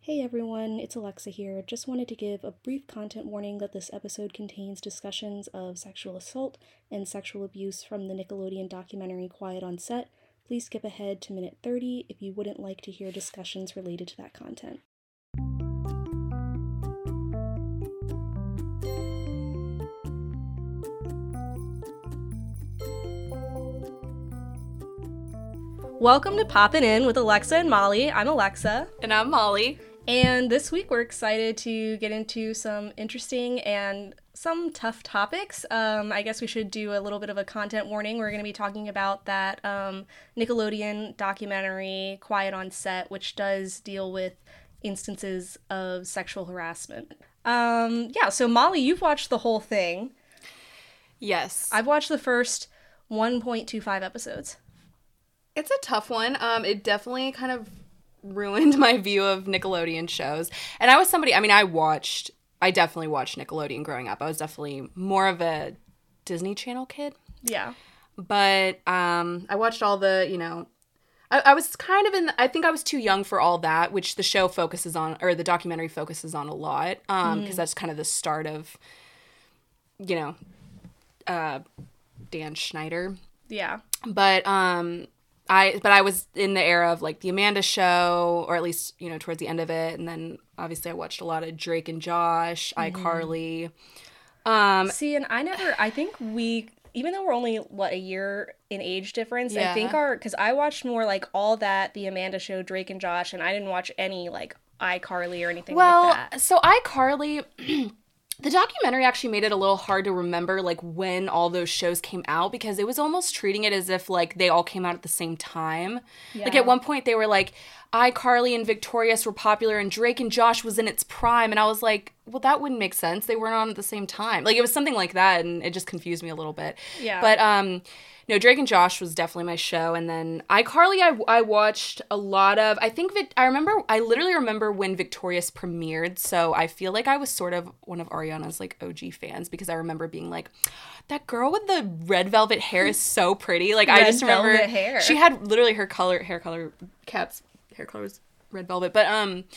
Hey everyone, it's Alexa here. Just wanted to give a brief content warning that this episode contains discussions of sexual assault and sexual abuse from the Nickelodeon documentary Quiet on Set. Please skip ahead to minute 30 if you wouldn't like to hear discussions related to that content. Welcome to Poppin' In with Alexa and Molly. I'm Alexa. And I'm Molly. And this week we're excited to get into some interesting and some tough topics. I guess we should do a little bit of a content warning. We're going to be talking about that Nickelodeon documentary, Quiet on Set, which does deal with instances of sexual harassment. So Molly, you've watched the whole thing. Yes. I've watched the first 1.25 episodes. It's a tough one. It definitely kind of ruined my view of Nickelodeon shows. And I was somebody, I definitely watched Nickelodeon growing up. I was definitely more of a Disney Channel kid. Yeah. But I watched all the, I was kind of I think I was too young for all that, which the show focuses on, or the documentary focuses on a lot, because that's kind of the start of, Dan Schneider. Yeah. But I was in the era of like the Amanda Show, or at least, towards the end of it. And then obviously I watched a lot of Drake and Josh, iCarly. And I think even though we're only, a year in age difference, Yeah. I think because I watched more like all that, the Amanda Show, Drake and Josh, and I didn't watch any like iCarly or anything like that. So iCarly, the documentary actually made it a little hard to remember like when all those shows came out, because it was almost treating it as if like they all came out at the same time. Yeah. Like at one point they were like, iCarly and Victorious were popular and Drake and Josh was in its prime, and I was like, well, that wouldn't make sense. They weren't on at the same time. Like it was something like that, and it just confused me a little bit. Yeah. But no, Drake and Josh was definitely my show, and then iCarly I watched a lot of. I literally remember when Victorious premiered, so I feel like I was sort of one of Ariana's like OG fans, because I remember being like, that girl with the red velvet hair is so pretty. Like I just remember velvet hair. She had literally hair color was red velvet. But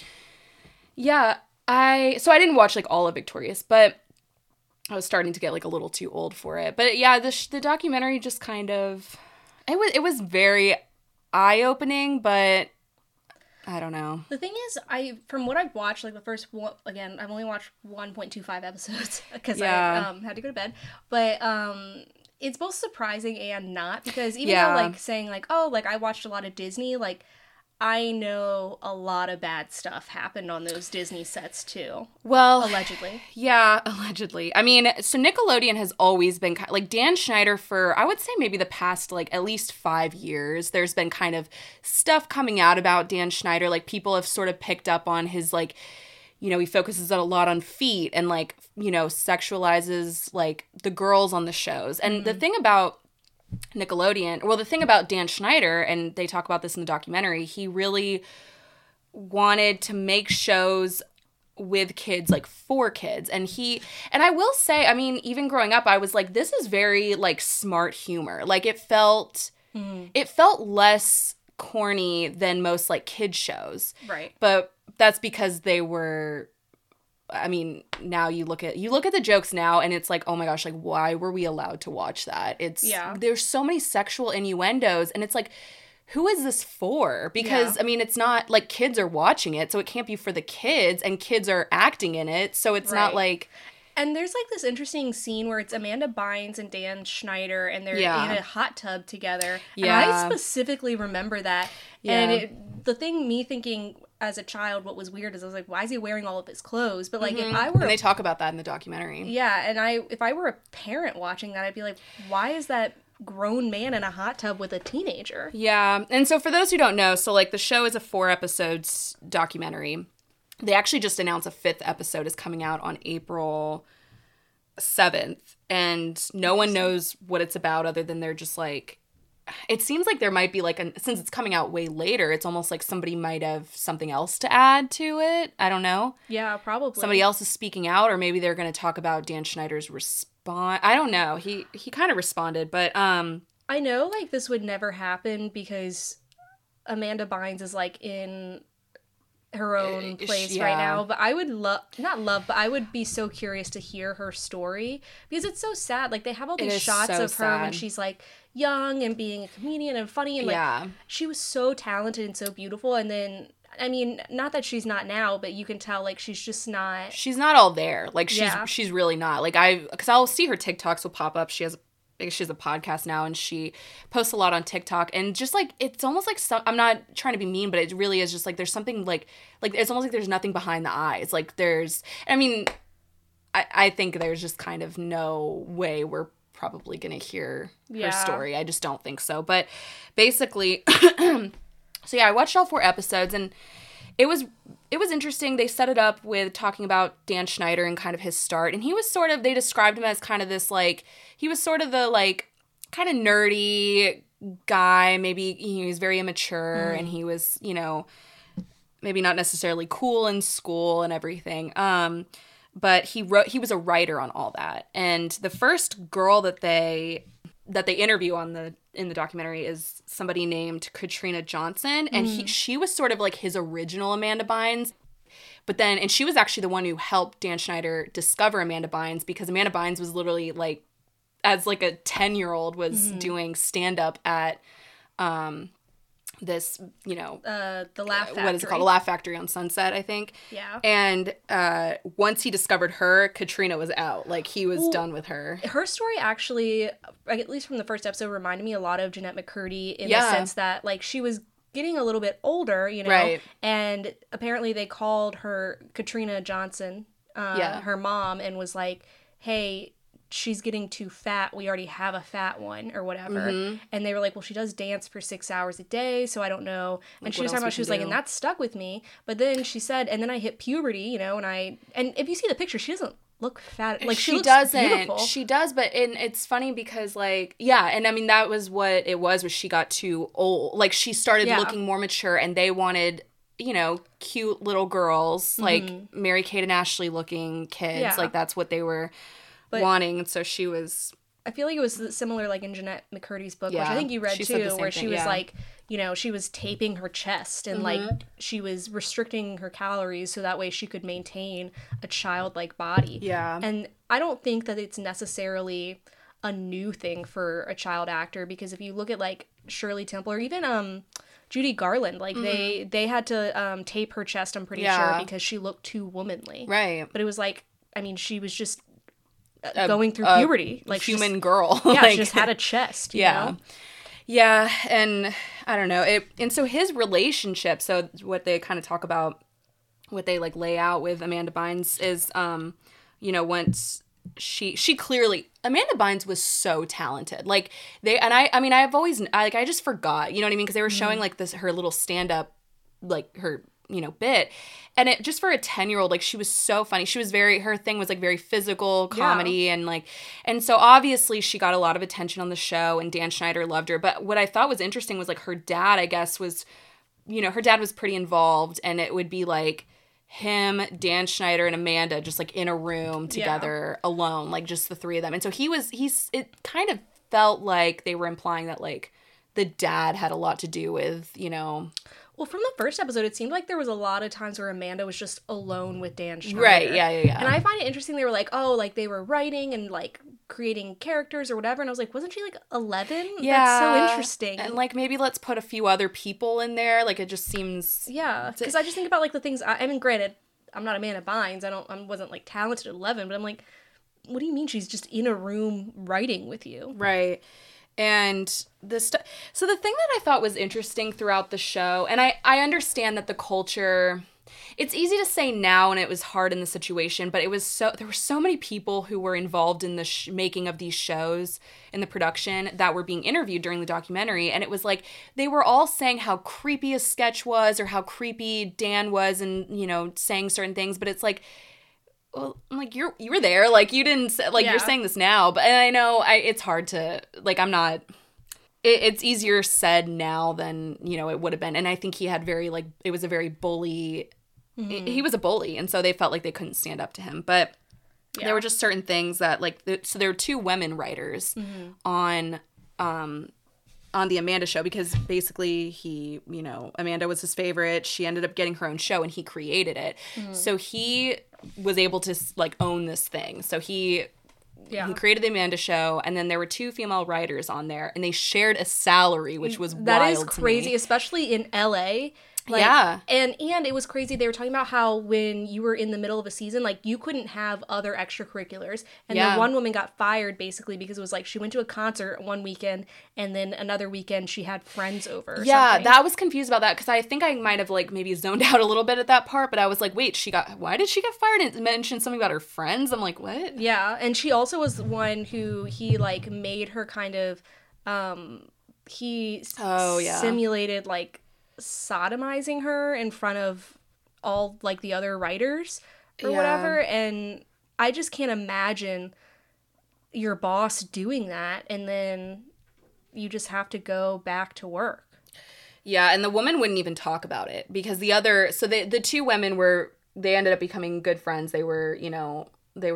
I didn't watch like all of Victorious, but I was starting to get like a little too old for it. But yeah, the documentary just kind of, it was very eye-opening, but I don't know. The thing is, from what I've watched, like the first one, again, I've only watched 1.25 episodes because I had to go to bed, but it's both surprising and not, because even though like saying like, oh, like I watched a lot of Disney, like I know a lot of bad stuff happened on those Disney sets too. Well, allegedly. Yeah, allegedly. I mean, so Nickelodeon has always been like Dan Schneider for, I would say maybe the past like at least 5 years. There's been kind of stuff coming out about Dan Schneider. Like people have sort of picked up on his like, he focuses a lot on feet and like, sexualizes like the girls on the shows. And the thing about Nickelodeon, the thing about Dan Schneider, and they talk about this in the documentary, he really wanted to make shows with kids, like for kids. And I will say, I mean, even growing up, I was like, this is very like smart humor. Like it felt less corny than most like kids shows. Right. But that's because they were, I mean, now you look at the jokes now and it's like, oh my gosh, like why were we allowed to watch that? There's so many sexual innuendos, and it's like, who is this for? Because I mean, it's not like kids are watching it, so it can't be for the kids, and kids are acting in it, so it's not like. And there's like this interesting scene where it's Amanda Bynes and Dan Schneider, and they're in a hot tub together. Yeah. And I specifically remember that. Yeah. And the thing me thinking as a child, what was weird is I was like, why is he wearing all of his clothes? But like if I were, and they talk about that in the documentary. Yeah, and if I were a parent watching that, I'd be like, why is that grown man in a hot tub with a teenager? Yeah. And so for those who don't know, so like the show is a 4 episodes documentary. They actually just announced a 5th episode is coming out on April 7th, and no one knows what it's about other than they're just like, it seems like there might be like, since it's coming out way later, it's almost like somebody might have something else to add to it. I don't know. Yeah, probably. Somebody else is speaking out, or maybe they're going to talk about Dan Schneider's response. I don't know. He kind of responded, but I know like this would never happen because Amanda Bynes is like in her own place right now, but I would but I would be so curious to hear her story, because it's so sad. Like, they have all these shots of her when she's like young and being a comedian and funny, and like she was so talented and so beautiful, and then I mean, not that she's not now, but you can tell like she's not all there. Like she's really not. Like, because I'll see her TikToks will pop up. She has a podcast now, and she posts a lot on TikTok, and just like it's almost like I'm not trying to be mean, but it really is just like there's something like it's almost like there's nothing behind the eyes. Like I think there's just kind of no way we're probably gonna hear her story. I just don't think so. But basically, so I watched all 4 episodes, and it was interesting. They set it up with talking about Dan Schneider and kind of his start. And he was they described him as kind of this, like, he was sort of the, like, kind of nerdy guy. Maybe he was very immature, and he was, maybe not necessarily cool in school and everything. But he was a writer on all that. And the first girl that they interview in the documentary is somebody named Katrina Johnson, and she was sort of like his original Amanda Bynes. But then, and she was actually the one who helped Dan Schneider discover Amanda Bynes, because Amanda Bynes was literally like, as like a 10-year-old was doing stand-up at this, the Laugh Factory. What is it called? The Laugh Factory on Sunset, I think. Yeah. And once he discovered her, Katrina was out. Like, he was done with her. Her story actually, at least from the first episode, reminded me a lot of Jeanette McCurdy in the sense that, like, she was getting a little bit older, right. And apparently they called her Katrina Johnson, her mom, and was like, hey, she's getting too fat. We already have a fat one or whatever. And they were like, well, she does dance for 6 hours a day, so I don't know. And she was talking about, she was like, and that stuck with me. But then she said, and then I hit puberty, and if you see the picture, she doesn't look fat. Like, she looks beautiful. She does, but it's funny because, like, and I mean, that was what it was she got too old. Like, she started looking more mature, and they wanted, cute little girls, like Mary-Kate and Ashley looking kids. Yeah. Like, that's what they were wanting. And so she was... I feel like it was similar, like, in Jeanette McCurdy's book, which I think you read too, where she was like, she was taping her chest, and like she was restricting her calories so that way she could maintain a childlike body. Yeah. And I don't think that it's necessarily a new thing for a child actor, because if you look at like Shirley Temple or even Judy Garland, like they had to tape her chest, I'm pretty sure, because she looked too womanly. Right. But it was like, I mean, she was just going through puberty, like human girl. Yeah, like, she just had a chest. You know? Yeah, and I don't know. And so his relationship. So what they kind of talk about, what they like lay out with Amanda Bynes is, once she clearly, Amanda Bynes was so talented. Like I just forgot. You know what I mean? Because they were showing like her little stand up, like her bit. And it just for a 10-year-old, like, she was so funny. She was her thing was like very physical comedy and so obviously she got a lot of attention on the show, and Dan Schneider loved her. But what I thought was interesting was like her dad, I guess, was, her dad was pretty involved, and it would be like him, Dan Schneider, and Amanda just like in a room together alone, like just the 3 of them. And so it kind of felt like they were implying that like the dad had a lot to do with, Well, from the first episode, it seemed like there was a lot of times where Amanda was just alone with Dan Schneider. Right, yeah. And I find it interesting, they were like, oh, like, they were writing and, like, creating characters or whatever, and I was like, wasn't she, like, 11? Yeah. That's so interesting. And, like, maybe let's put a few other people in there, like, it just seems... Yeah, because I just think about, like, the things, I mean, granted, I'm not Amanda Bynes, I wasn't, like, talented at 11, but I'm like, what do you mean she's just in a room writing with you? Right. And so the thing that I thought was interesting throughout the show, and I understand that the culture, it's easy to say now, and it was hard in the situation, but there were so many people who were involved in the making of these shows, in the production, that were being interviewed during the documentary, and it was like, they were all saying how creepy a sketch was, or how creepy Dan was, and, saying certain things, but it's like, well, I'm like, you were there, like, you didn't say, like, you're saying this now, but, and I know it's hard to, like, I'm not, it's easier said now than, it would have been, and I think he had very, like, it was a very bully, he was a bully, and so they felt like they couldn't stand up to him, but there were just certain things that, like, so there were 2 women writers on on the Amanda show, because basically he, you know, Amanda was his favorite. She ended up getting her own show and he created it. So he was able to like own this thing. So he created the Amanda show, and then there were 2 female writers on there, and they shared a salary, which was that wild is crazy, to me. especially in LA. Like, Yeah. And it was crazy. They were talking about how when you were in the middle of a season, like, you couldn't have other extracurriculars. And then one woman got fired, basically, because it was like she went to a concert one weekend, and then another weekend she had friends over or something. That was confused about that, because I think I might have, like, maybe zoned out a little bit at that part, but I was like, wait, why did she get fired? And it mentioned something about her friends. I'm like, what? Yeah, and she also was one who he, like, made her kind of, simulated, like, sodomizing her in front of all, like, the other writers or whatever, and I just can't imagine your boss doing that, and then you just have to go back to work. Yeah, and the woman wouldn't even talk about it, because the 2 women they ended up becoming good friends. They were, you know, they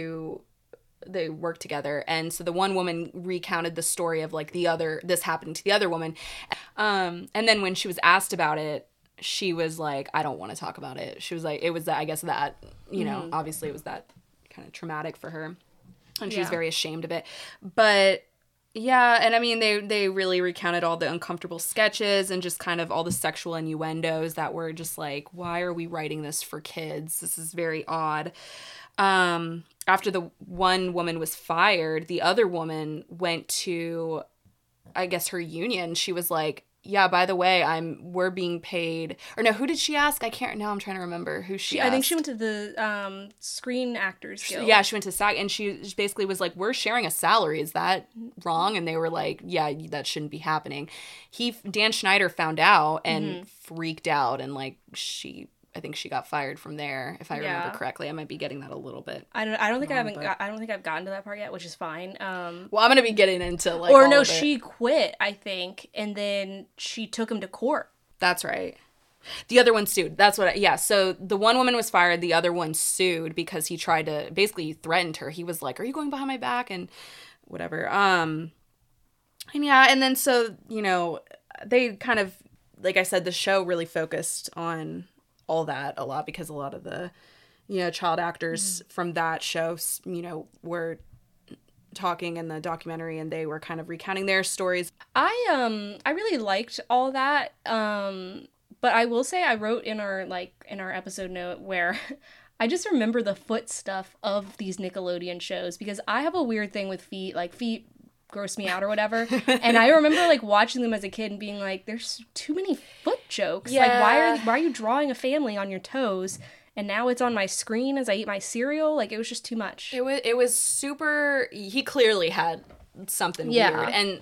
worked together, and so the one woman recounted the story of, like, this happened to the other woman, and then when she was asked about it, she was like, I don't want to talk about it. She was like, it was that, I guess, that, you know, obviously it was that kind of traumatic for her, and she was very ashamed of it. But yeah, and I mean, they really recounted all the uncomfortable sketches and just kind of all the sexual innuendos that were just like, why are we writing this for kids? This is very odd. After the one woman was fired, the other woman went to, I guess, her union. She was like, yeah, by the way, we're being paid. Or no, who did she ask? I'm trying to remember who she asked. I think she went to the Screen Actors Guild. Yeah, she went to SAG, and she basically was like, we're sharing a salary. Is that wrong? And they were like, yeah, that shouldn't be happening. Dan Schneider found out and freaked out, and like I think she got fired from there, if I remember correctly. I might be getting that a little bit. I don't think I've gotten to that part yet, which is fine. Well, I'm gonna be getting into like. Or no, she quit, I think, and then she took him to court. That's right. The other one sued. That's what. So the one woman was fired. The other one sued because he tried to basically threatened her. He was like, "Are you going behind my back?" and whatever. And then so, you know, they kind of, like I said, the show really focused on all that a lot, because a lot of the, you know, child actors from that show, you know, were talking in the documentary, and they were kind of recounting their stories. I really liked all that, but I will say I wrote in our episode note where I just remember the foot stuff of these Nickelodeon shows, because I have a weird thing with feet. Like, feet gross me out or whatever. And I remember like watching them as a kid and being like, there's too many foot jokes. Yeah. Like, why are you drawing a family on your toes? And now it's on my screen as I eat my cereal. Like, it was just too much. It was super. He clearly had something weird, and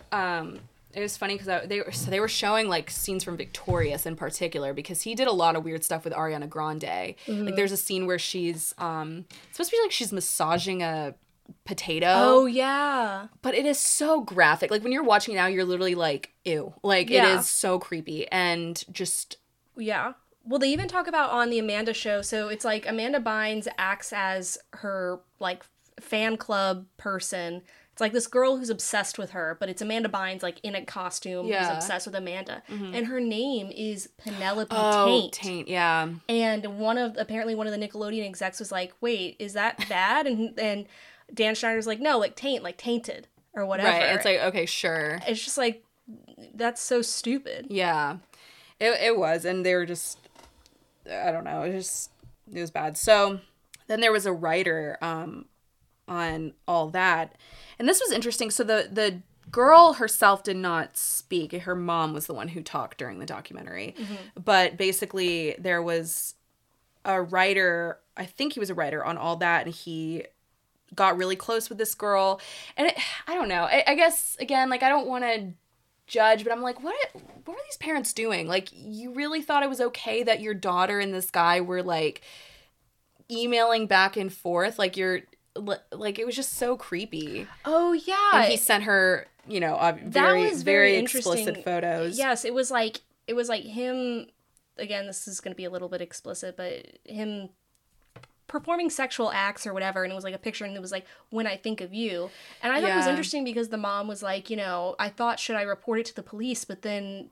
it was funny because they were showing like scenes from Victorious in particular, because he did a lot of weird stuff with Ariana Grande. Mm-hmm. Like, there's a scene where she's supposed to be like she's massaging a potato. Oh yeah. But it is so graphic. Like, when you're watching it now, you're literally like, ew. Like, it is so creepy and just. Yeah. Well, they even talk about on the Amanda show, so it's like Amanda Bynes acts as her, like, fan club person. It's like this girl who's obsessed with her, but it's Amanda Bynes, like, in a costume who's obsessed with Amanda. Mm-hmm. And her name is Penelope Taint. Taint, yeah. And apparently one of the Nickelodeon execs was like, wait, is that bad? and Dan Schneider's like, no, like, taint, like, tainted, or whatever. Right, it's like, okay, sure. It's just like, that's so stupid. Yeah. It was, and they were just... I don't know. It was bad. So then there was a writer on all that. And this was interesting. So the girl herself did not speak. Her mom was the one who talked during the documentary. Mm-hmm. But basically there was a writer, I think he was a writer on all that, and he got really close with this girl. And I don't know. I guess, again, like, I don't want to judge, but I'm like, what are these parents doing? Like, you really thought it was okay that your daughter and this guy were like emailing back and forth? Like, it was just so creepy. Oh yeah. And he sent her, you know, very explicit photos. Yes, it was like him, again, this is going to be a little bit explicit, but him performing sexual acts or whatever, and it was like a picture, and it was like, when I think of you. And I thought it was interesting because the mom was like, I thought, should I report it to the police? But then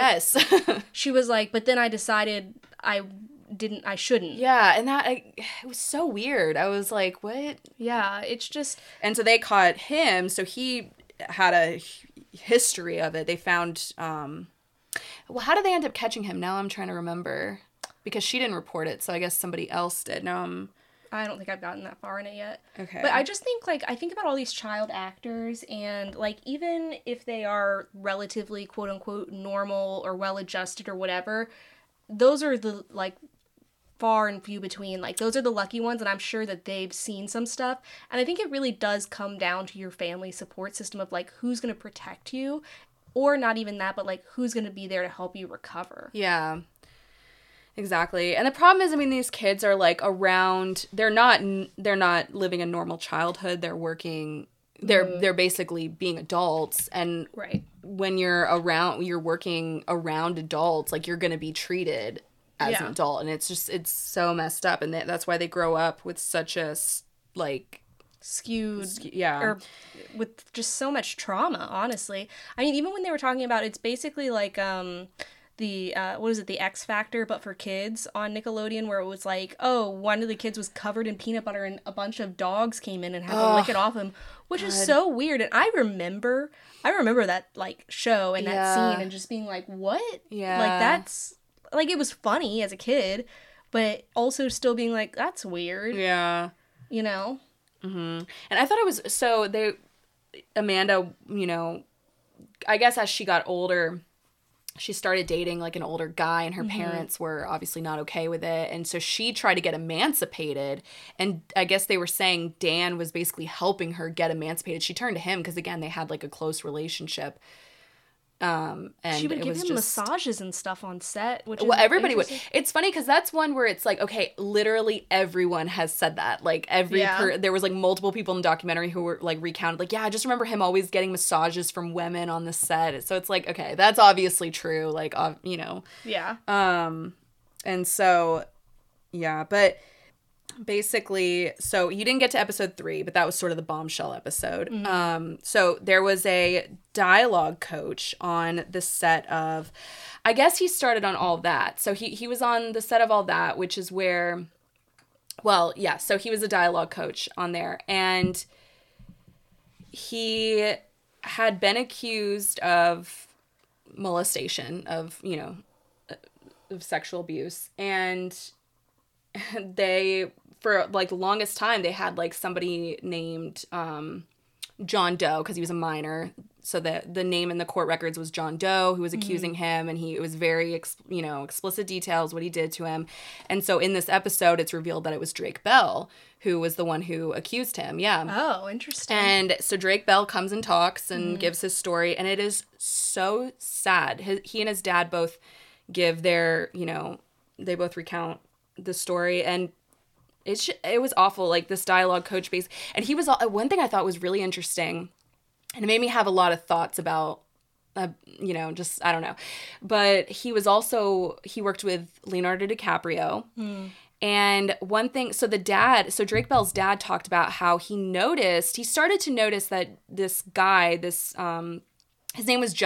she was like, but then I decided I shouldn't. Yeah, and it was so weird. I was like, what? Yeah, it's just... And so they caught him, so he had a history of it. They found, well, how did they end up catching him? Now I'm trying to remember. Because she didn't report it, so I guess somebody else did. No, I don't think I've gotten that far in it yet. Okay. But I just think, like, I think about all these child actors, and, like, even if they are relatively, quote-unquote, normal or well-adjusted or whatever, those are the, like, far and few between. Like, those are the lucky ones, and I'm sure that they've seen some stuff. And I think it really does come down to your family support system of, like, who's going to protect you, or not even that, but, like, who's going to be there to help you recover. Yeah. Exactly. And the problem is, I mean, these kids are like around, they're not living a normal childhood. They're working, they're basically being adults. And when you're working around adults, like, you're going to be treated as an adult. And it's so messed up. And that's why they grow up with such a, like, skewed, or with just so much trauma, honestly. I mean, even when they were talking about, it's basically like, the what is it, the X Factor, but for kids on Nickelodeon, where it was like, oh, one of the kids was covered in peanut butter and a bunch of dogs came in and had to lick it off him, which is so weird. And I remember that, like, show and that scene and just being like, what? Yeah. Like, that's, like, it was funny as a kid, but also still being like, that's weird. Yeah. Mm-hmm. And I thought it was, so Amanda, I guess as she got older, she started dating, like, an older guy, and her parents were obviously not okay with it. And so she tried to get emancipated. And I guess they were saying Dan was basically helping her get emancipated. She turned to him because, again, they had, like, a close relationship. And she would give him massages and stuff on set, which everybody would. It's funny because that's one where it's like, okay, literally everyone has said that. Like, there was, like, multiple people in the documentary who were, like, recounted, like, yeah, I just remember him always getting massages from women on the set. So it's like, okay, that's obviously true. Like, Yeah. And so, yeah, but basically, so you didn't get to episode 3, but that was sort of the bombshell episode. So there was a dialogue coach on the set of, I guess he started on All That. So he was on the set of All That, which is where, well, yeah, so he was a dialogue coach on there. And he had been accused of molestation, of sexual abuse. And they, for, like, the longest time, they had, like, somebody named John Doe, because he was a minor. So the name in the court records was John Doe, who was accusing him, and it was very, explicit details what he did to him. And so in this episode, it's revealed that it was Drake Bell who was the one who accused him. Yeah. Oh, interesting. And so Drake Bell comes and talks and gives his story, and it is so sad. He and his dad both give their, they both recount the story, and it was awful. Like, this dialogue coach base, and he was, one thing I thought was really interesting, and it made me have a lot of thoughts about, just, I don't know, but he worked with Leonardo DiCaprio. And one thing, so Drake Bell's dad talked about how he started to notice that this guy, his name was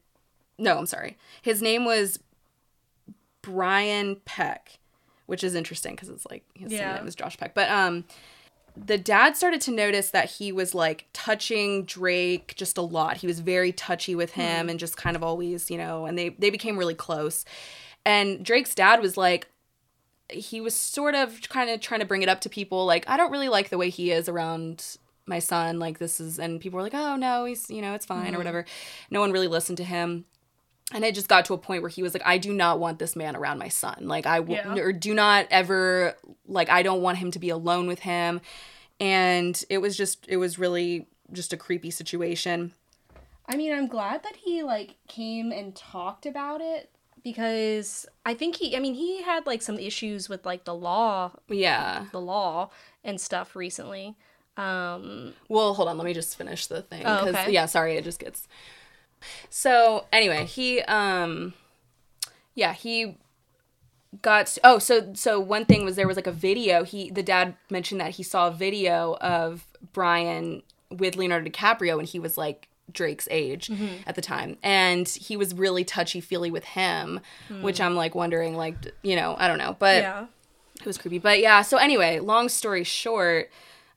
his name was Brian Peck, which is interesting because it's like his name was Josh Peck. But the dad started to notice that he was, like, touching Drake just a lot. He was very touchy with him and just kind of always, and they became really close. And Drake's dad was like, he was sort of kind of trying to bring it up to people, like, I don't really like the way he is around my son. Like, and people were like, oh, no, he's, it's fine or whatever. No one really listened to him. And it just got to a point where he was like, I do not want this man around my son. Like, or do not ever, like, I don't want him to be alone with him. And it was really just a creepy situation. I mean, I'm glad that he, like, came and talked about it, because I think he had, like, some issues with, like, the law and stuff recently. Well, hold on, let me just finish the thing. Oh, okay. Yeah, sorry, it just gets... So, anyway, he So one thing was there was like a video. The dad mentioned that he saw a video of Brian with Leonardo DiCaprio, and he was like Drake's age at the time, and he was really touchy-feely with him, which I'm like wondering, like, you know, I don't know, but Yeah. it was creepy. But yeah, so anyway, long story short,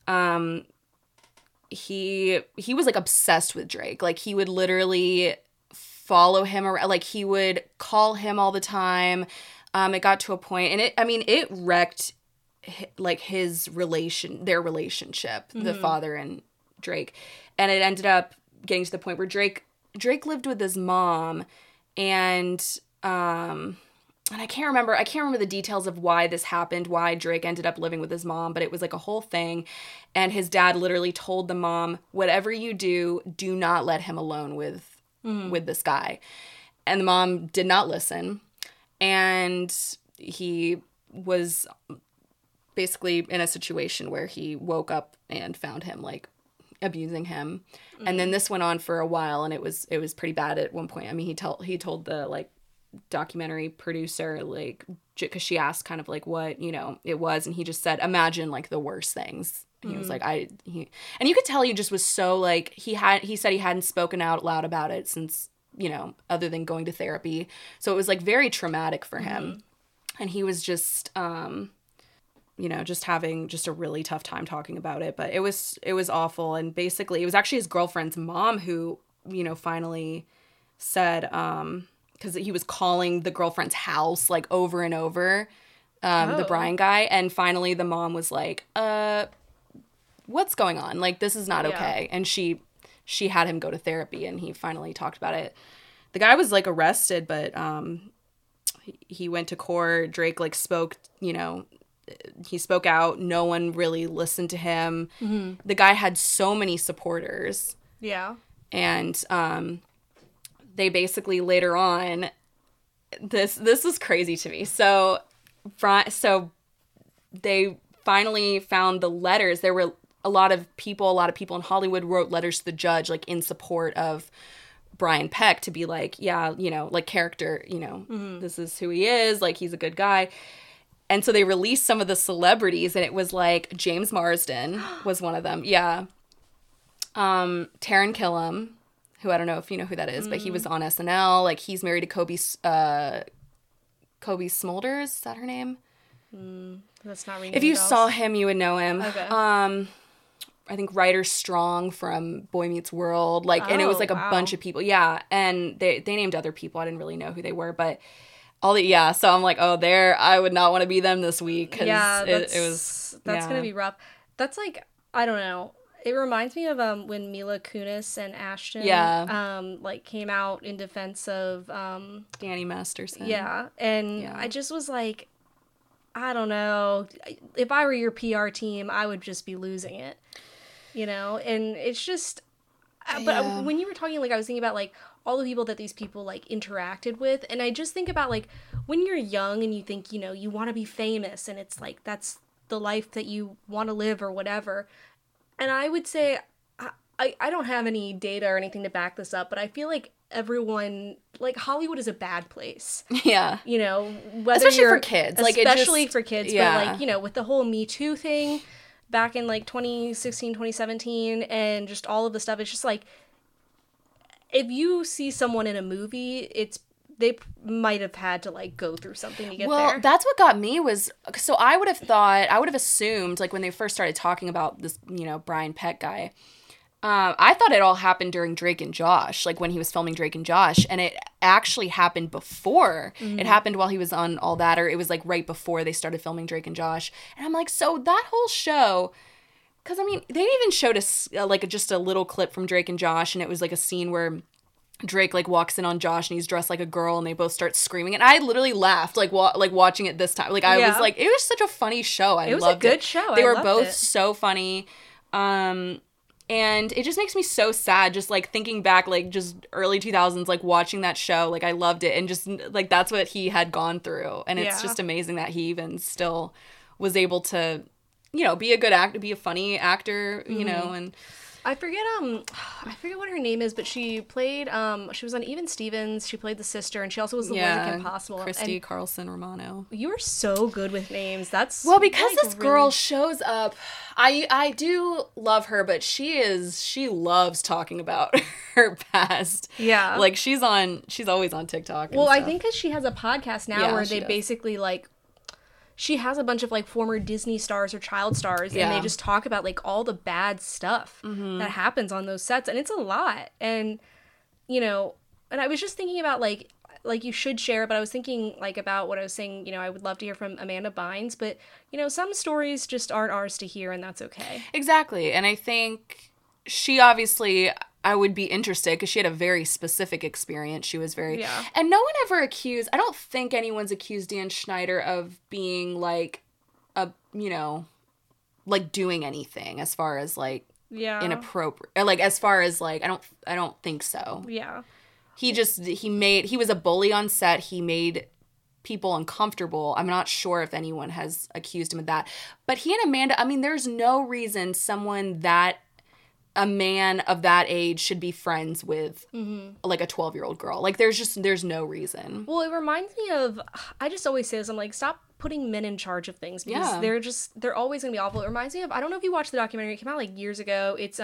he was like obsessed with Drake. Like, he would literally follow him around, like he would call him all the time. It got to a point, and it wrecked like their relationship, the father and Drake, and it ended up getting to the point where Drake lived with his mom, and I can't remember the details of why this happened, why Drake ended up living with his mom, but it was like a whole thing, and his dad literally told the mom, whatever you do not let him alone with this guy, and the mom did not listen, and he was basically in a situation where he woke up and found him like abusing him. And then this went on for a while, and it was pretty bad at one point. I mean, he told the like documentary producer, like, because she asked kind of like what, you know, it was, and he just said, imagine like the worst things. He was like, and you could tell he just was so like, he said he hadn't spoken out loud about it since, you know, other than going to therapy. So it was like very traumatic for him. And he was just, you know, just having just a really tough time talking about it. But it was awful. And basically it was actually his girlfriend's mom who, you know, finally said, because he was calling the girlfriend's house like over and over, the Brian guy. And finally the mom was like, what's going on? Like, this is not okay. And she had him go to therapy, and he finally talked about it. The guy was like arrested, but he went to court. Drake like spoke, you know, he spoke out. No one really listened to him. The guy had so many supporters. Yeah. And they basically later on, this was crazy to me. So they finally found the letters. There were a lot of people in Hollywood wrote letters to the judge, like in support of Brian Peck, to be like, yeah, you know, like, character, you know, this is who he is, like, he's a good guy. And so they released some of the celebrities, and it was like James Marsden was one of them. Yeah. Taron Killam, who I don't know if you know who that is, but he was on SNL. Like, he's married to Kobe Smulders. Is that her name? That's not ringing If you bells. saw him, you would know him. Okay. I think Ryder Strong from Boy Meets World, like, and it was like a bunch of people. Yeah. And they named other people. I didn't really know who they were, but so I'm like, oh, I would not want to be them this week. Yeah, that's going to be rough. That's like, I don't know. It reminds me of when Mila Kunis and Ashton like came out in defense of Danny Masterson. Yeah. And I just was like, I don't know. If I were your PR team, I would just be losing it. You know? And it's just, but when you were talking, like, I was thinking about like all the people that these people like interacted with, and I just think about like when you're young and you think, you know, you want to be famous, and it's like that's the life that you want to live or whatever. And I would say I don't have any data or anything to back this up, but I feel like everyone, like, Hollywood is a bad place. Yeah. You know, whether especially for kids. Especially for kids. Yeah. But, like, you know, with the whole Me Too thing back in, like, 2016, 2017, and just all of the stuff, it's just, like, if you see someone in a movie, they might have had to, like, go through something to get there. Well, that's what got me was, so I would have assumed, like, when they first started talking about this, you know, Brian Peck guy, I thought it all happened during Drake and Josh, like when he was filming Drake and Josh, and it actually happened before. It happened while he was on All That, or it was like right before they started filming Drake and Josh. And I'm like, so that whole show, because I mean, they even showed us like just a little clip from Drake and Josh, and it was like a scene where Drake like walks in on Josh and he's dressed like a girl, and they both start screaming, and I literally laughed like watching it this time. Like I was like, it was such a funny show. It was a good show. They were both so funny. And it just makes me so sad just, like, thinking back, like, just early 2000s, like, watching that show. Like, I loved it. And just, like, that's what he had gone through. And it's just amazing that he even still was able to, you know, be a good actor, be a funny actor, you know. And I forget what her name is, but she played she was on Even Stevens. She played the sister, and she also was the one that Kim Possible. Christy Carlson Romano. You are so good with names. That's because like, this girl shows up. I do love her, but she loves talking about her past. Yeah, like she's always on TikTok. Well, I think because she has a podcast now where they basically like. She has a bunch of like former Disney stars or child stars, and they just talk about like all the bad stuff that happens on those sets, and it's a lot. And and I was just thinking about like you should share, but I was thinking like about what I was saying. I would love to hear from Amanda Bynes, but some stories just aren't ours to hear, and that's okay. Exactly, and I think she obviously. I would be interested because she had a very specific experience. She was very... Yeah. And no one ever accused... I don't think anyone's accused Dan Schneider of being, like, like, doing anything as far as, like... Yeah. Inappropriate. Like, as far as, like... I don't think so. Yeah. He was a bully on set. He made people uncomfortable. I'm not sure if anyone has accused him of that. But he and Amanda... I mean, there's no reason someone that... a man of that age should be friends with like a 12-year-old girl. Like there's no reason. Well, it reminds me of, I just always say this, I'm like, stop putting men in charge of things because they're always going to be awful. It reminds me of, I don't know if you watched the documentary, it came out like years ago. It's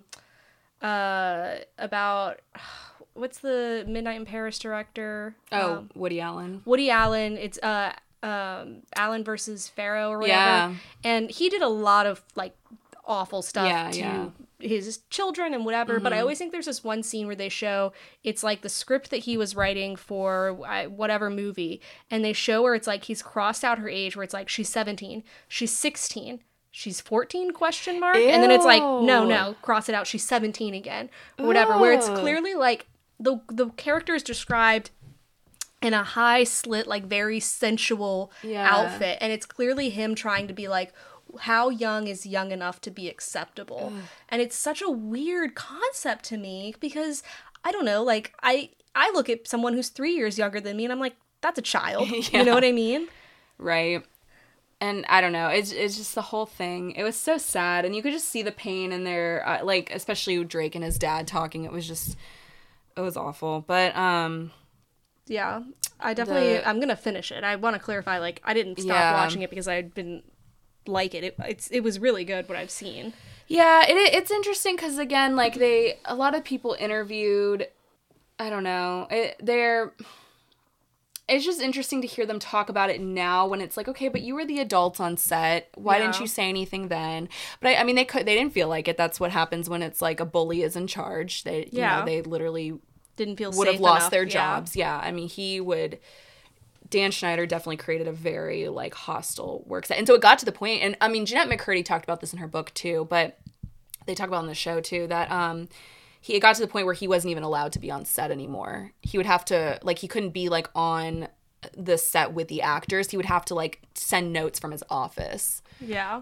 about, what's the Midnight in Paris director? Woody Allen. Woody Allen. It's Allen versus Farrow or whatever. Yeah. And he did a lot of like awful stuff to his children and whatever, but I always think there's this one scene where they show it's like the script that he was writing for whatever movie, and they show where it's like he's crossed out her age, where it's like she's 17, she's 16, she's 14 question mark. Ew. And then it's like no, cross it out, she's 17 again or whatever. Ew. Where it's clearly like the character is described in a high slit, like very sensual outfit, and it's clearly him trying to be like, how young is young enough to be acceptable? And it's such a weird concept to me because I don't know, like I look at someone who's 3 years younger than me and I'm like, that's a child. You know what I mean? Right. And I don't know, it's just the whole thing. It was so sad, and you could just see the pain in their like, especially Drake and his dad talking. It was awful. But yeah, I definitely I'm gonna finish it. I want to clarify, like I didn't stop watching it because I'd been like it was really good what I've seen. Yeah, it's interesting because again, like a lot of people interviewed, I don't know, it's just interesting to hear them talk about it now when it's like, okay, but you were the adults on set, why didn't you say anything then? But I mean they didn't feel like it. That's what happens when it's like a bully is in charge. They they literally didn't feel would safe have lost enough. their jobs. I mean Dan Schneider definitely created a very, like, hostile work set. And so it got to the point, and, I mean, Jeanette McCurdy talked about this in her book, too, but they talk about it on the show, too, that it got to the point where he wasn't even allowed to be on set anymore. He would have to, like, he couldn't be, like, on the set with the actors. He would have to, like, send notes from his office. Yeah.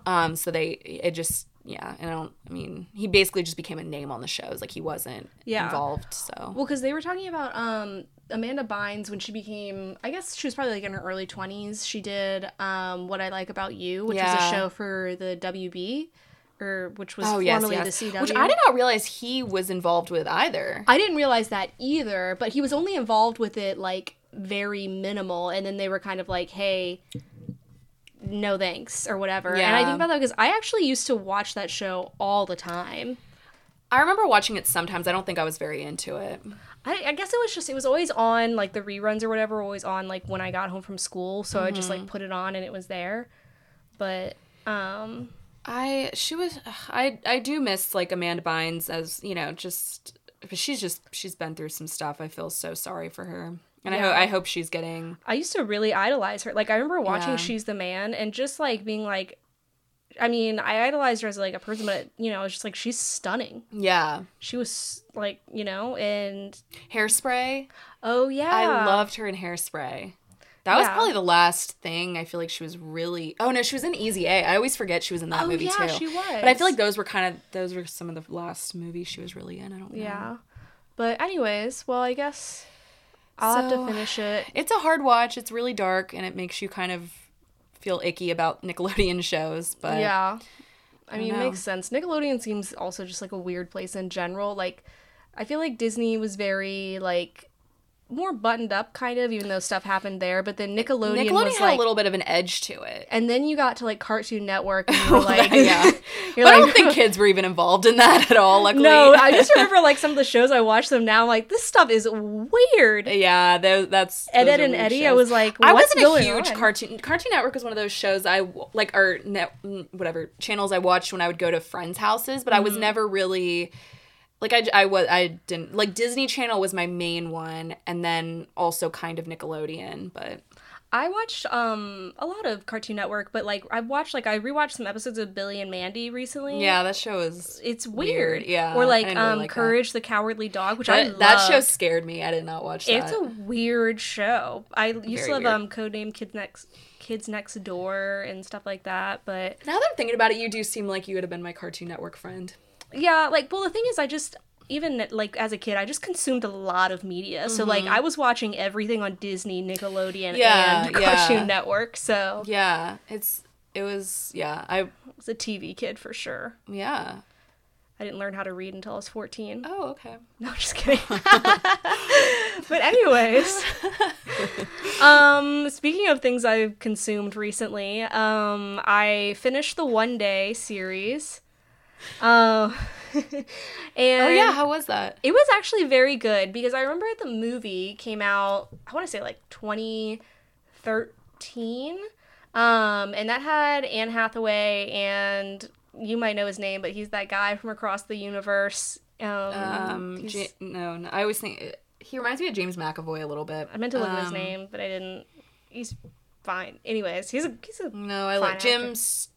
He basically just became a name on the shows. Like, he wasn't involved, so. Well, because they were talking about Amanda Bynes when she became, I guess she was probably, like, in her early 20s. She did What I Like About You, which was a show for the WB, which was formerly the CW. Which I did not realize he was involved with either. I didn't realize that either, but he was only involved with it, like, very minimal, and then they were kind of like, hey, no thanks, or whatever. And I think about that because I actually used to watch that show all the time. I remember watching it sometimes. I don't think I was very into it. I guess it was always on, like, the reruns or whatever, always on, like, when I got home from school, so I just, like, put it on and it was there. But, I do miss, like, Amanda Bynes as, she's been through some stuff. I feel so sorry for her. And I hope she's getting... I used to really idolize her. Like, I remember watching She's the Man and just, like, being like... I mean, I idolized her as, like, a person, but, it's just, like, she's stunning. Yeah. She was, like, and... Hairspray. Oh, yeah. I loved her in Hairspray. That was probably the last thing I feel like she was really... Oh, no, she was in Easy A. I always forget she was in that movie, too. Yeah, she was. But I feel like those were some of the last movies she was really in. I don't know. Yeah. But anyways, well, I guess... I'll have to finish it. It's a hard watch. It's really dark, and it makes you kind of feel icky about Nickelodeon shows. But I mean, it makes sense. Nickelodeon seems also just like a weird place in general. Like, I feel like Disney was very, like, more buttoned up, kind of, even though stuff happened there. But then Nickelodeon was had like a little bit of an edge to it. And then you got to like Cartoon Network, and you were like, yeah. But I don't think kids were even involved in that at all. Luckily, no. I just remember like some of the shows I watched them now. I'm like, this stuff is weird. Yeah, that's Ed, Ed and Eddie. Shows. I was like, what's I wasn't going a huge on? Cartoon Network was one of those shows whatever channels I watched when I would go to friends' houses, but I was never really. Like, I didn't, like, Disney Channel was my main one, and then also kind of Nickelodeon, but... I watched, a lot of Cartoon Network, but, like, I rewatched some episodes of Billy and Mandy recently. Yeah, that show is... It's weird. Yeah. Or, like, Courage the Cowardly Dog, which I love. That show scared me. I did not watch that. It's a weird show. I used to love, Codename Kids Next Door and stuff like that, but... Now that I'm thinking about it, you do seem like you would have been my Cartoon Network friend. Yeah, like, well, the thing is, even, like, as a kid, I just consumed a lot of media. Mm-hmm. So, like, I was watching everything on Disney, Nickelodeon, and Cartoon Network, so... Yeah, it was I was a TV kid, for sure. Yeah. I didn't learn how to read until I was 14. Oh, okay. No, just kidding. But anyways, speaking of things I've consumed recently, I finished the One Day series. And oh yeah, how was that? It was actually very good because I remember the movie came out, I want to say like 2013, and that had Anne Hathaway, and you might know his name, but he's that guy from Across the Universe. No, I always think he reminds me of James McAvoy a little bit. I meant to look at his name, but I didn't. He's fine. Anyways, he's a no. I like Jim.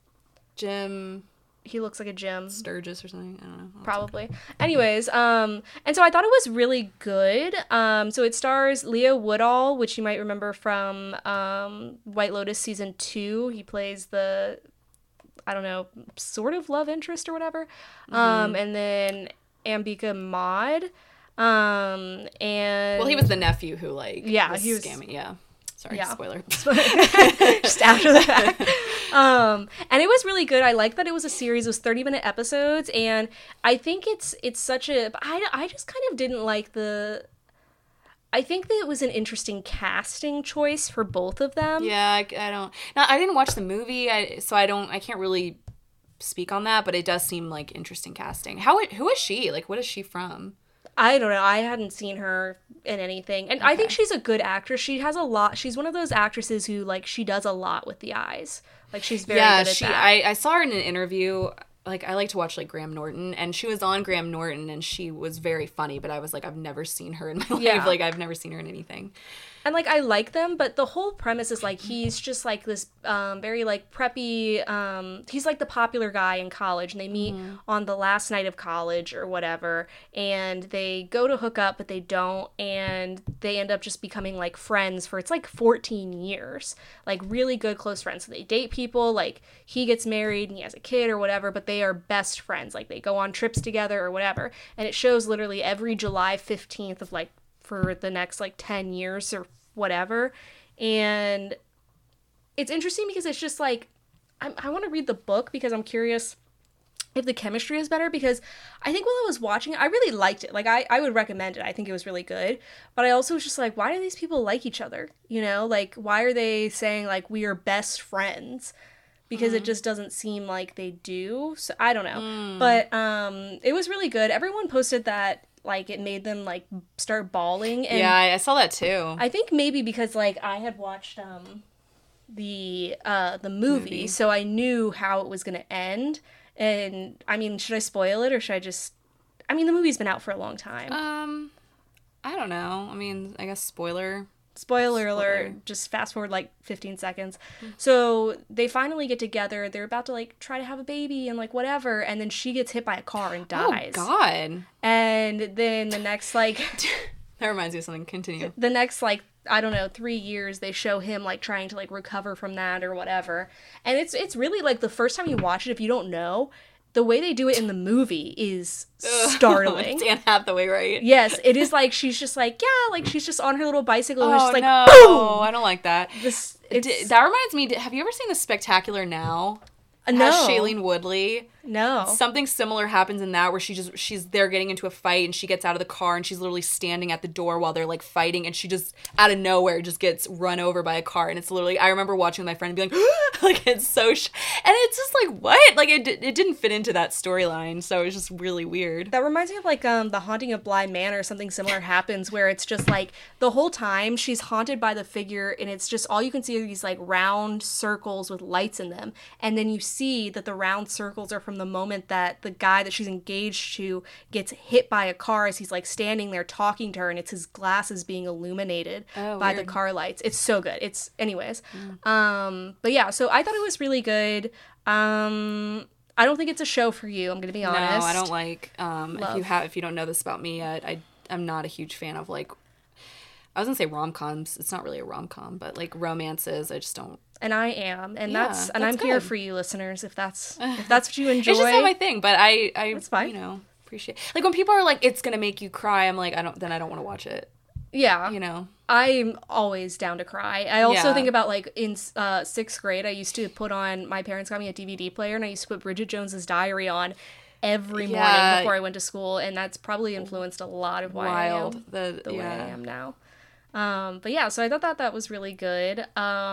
He looks like a Jim Sturgis or something. I don't know. Probably. Anyways, and so I thought it was really good. So it stars Leo Woodall, which you might remember from White Lotus season 2. He plays the, I don't know, sort of love interest or whatever. Mm-hmm. And then Ambika Maud. And well, he was the nephew who was was scamming. Yeah. Sorry, spoiler. Just after the fact. And it was really good. I like that it was a series. It was 30-minute episodes, and I think it's such a... I just kind of didn't like the... I think that it was an interesting casting choice for both of them. Yeah, I don't... Now, I didn't watch the movie, so I can't really speak on that, but it does seem like interesting casting. Who is she? Like, what is she from? I don't know. I hadn't seen her in anything. And okay. I think she's a good actress. She has a lot. She's one of those actresses who, like, she does a lot with the eyes. Like, she's very good at that. I saw her in an interview. Like, I like to watch, like, Graham Norton. And she was on Graham Norton, and she was very funny. But I was like, I've never seen her in my life. Like, I've never seen her in anything. And, like, I like them, but the whole premise is, like, he's just, like, this very, like, preppy, he's, like, the popular guy in college, and they meet on the last night of college or whatever, and they go to hook up, but they don't, and they end up just becoming, like, friends for, it's, like, 14 years. Like, really good close friends. So they date people, like, he gets married, and he has a kid or whatever, but they are best friends. Like, they go on trips together or whatever, and it shows literally every July 15th of, like, for the next, like, 10 years or whatever. And it's interesting because it's just, like, I want to read the book because I'm curious if the chemistry is better, because I think while I was watching it, I really liked it. Like, I would recommend it. I think it was really good. But I also was just like, why do these people like each other? You know? Like, why are they saying, like, we are best friends? Because it just doesn't seem like they do. So, I don't know. But it was really good. Everyone posted that, like, it made them, like, start bawling. And yeah, I saw that too. I think maybe because, like, I had watched the movie, so I knew how it was going to end. And, I mean, should I spoil it, or should I just... I mean, the movie's been out for a long time. I don't know. I mean, I guess Spoiler alert, just fast forward like 15 seconds. So they finally get together. They're about to, like, try to have a baby and, like, whatever. And then she gets hit by a car and dies. Oh, God. And then the next, like... That reminds me of something. Continue. The next, like, I don't know, 3 years, they show him, like, trying to, like, recover from that or whatever. And it's really, like, the first time you watch it, if you don't know... The way they do it in the movie is startling. It's Anne Hathaway, right? Yes, it is like, she's just like, yeah, like, she's just on her little bicycle and she's like, no. boom! I don't like that. That reminds me, have you ever seen The Spectacular Now? No. As Shailene Woodley. No. Something similar happens in that where they're getting into a fight and she gets out of the car and she's literally standing at the door while they're like fighting and she just out of nowhere just gets run over by a car and it's literally, I remember watching with my friend and being like, like it's so, and it's just like, what? Like it didn't fit into that storyline, so it was just really weird. That reminds me of like The Haunting of Bly Manor. Something similar happens where it's just like the whole time she's haunted by the figure and it's just all you can see are these like round circles with lights in them, and then you see that the round circles are from the moment that the guy that she's engaged to gets hit by a car as he's like standing there talking to her, and it's his glasses being illuminated by the car lights. It's so good. It's anyways. But yeah, so I thought it was really good. I don't think it's a show for you, I'm gonna be honest. No, I don't like if you don't know this about me yet, I'm not a huge fan of like, I was gonna say rom-coms. It's not really a rom-com, but like romances, I just don't. And I am, and that's I'm good. Here for you, listeners. If that's what you enjoy, it's just not my thing. But I it's fine. You know, appreciate like when people are like, it's gonna make you cry. I'm like, I don't want to watch it. Yeah, you know, I'm always down to cry. I also think about like in 6th grade, I used to put on. My parents got me a DVD player, and I used to put Bridget Jones's Diary on every morning before I went to school, and that's probably influenced a lot of why I am the way I am now. But yeah, so I thought that was really good.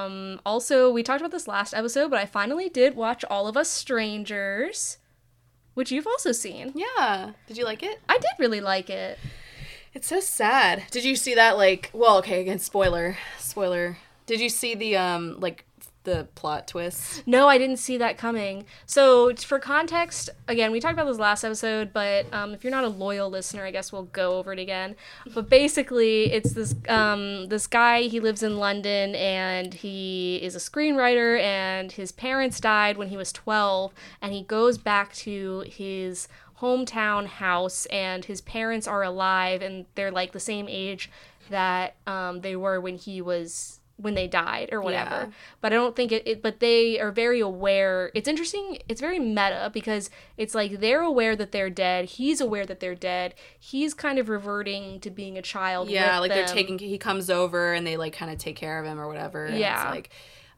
Also, we talked about this last episode, but I finally did watch All of Us Strangers, which you've also seen. Yeah. Did you like it? I did really like it. It's so sad. Did you see that, like, well, okay, again, spoiler. Did you see the, like, the plot twist? No, I didn't see that coming. So, for context, again, we talked about this last episode, but if you're not a loyal listener, I guess we'll go over it again. But basically, it's this this guy, he lives in London, and he is a screenwriter, and his parents died when he was 12, and he goes back to his hometown house, and his parents are alive, and they're like the same age that they were when they died or whatever. Yeah. But I don't think but they are very aware. It's interesting. It's very meta because it's like they're aware that they're dead. He's aware that they're dead. He's kind of reverting to being a child. Yeah, with like them. he comes over and they like kind of take care of him or whatever. And yeah. It's like,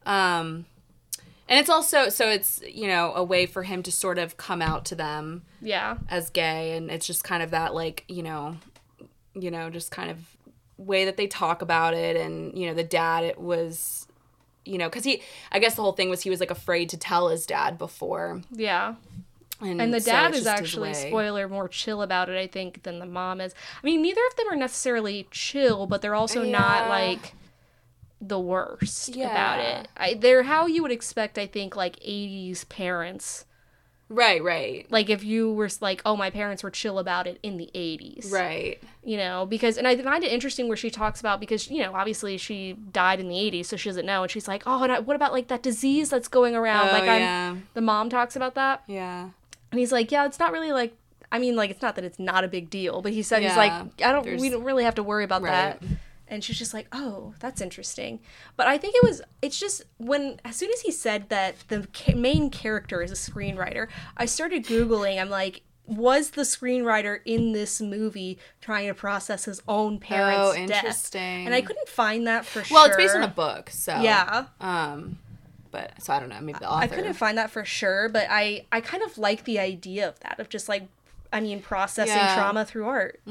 and it's also, so it's, you know, a way for him to sort of come out to them. Yeah. As gay. And it's just kind of that like, you know, just kind of way that they talk about it. And, you know, the dad, it was, you know, because I guess the whole thing was he was like afraid to tell his dad before. Yeah. And the dad is actually, spoiler, more chill about it, I think, than the mom is. I mean, neither of them are necessarily chill, but they're also not like the worst about it. They're how you would expect, I think, like 80s parents. Right. Like if you were like, oh, my parents were chill about it in the 80s. Right. You know, because, and I find it interesting where she talks about, because, you know, obviously she died in the 80s, so she doesn't know. And she's like, oh, and what about like that disease that's going around? The mom talks about that. Yeah. And he's like, yeah, it's not really like, I mean, like, it's not that it's not a big deal, but he said, he's like, we don't really have to worry about that. And she's just like, oh, that's interesting. But I think it's just as soon as he said that the main character is a screenwriter, I started Googling. I'm like, was the screenwriter in this movie trying to process his own parents' death? Oh, interesting. And I couldn't find that for sure. Well, it's based on a book, so. Yeah. But, so I don't know, maybe the author. I couldn't find that for sure, but I kind of like the idea of that, of just like, I mean, processing trauma through art.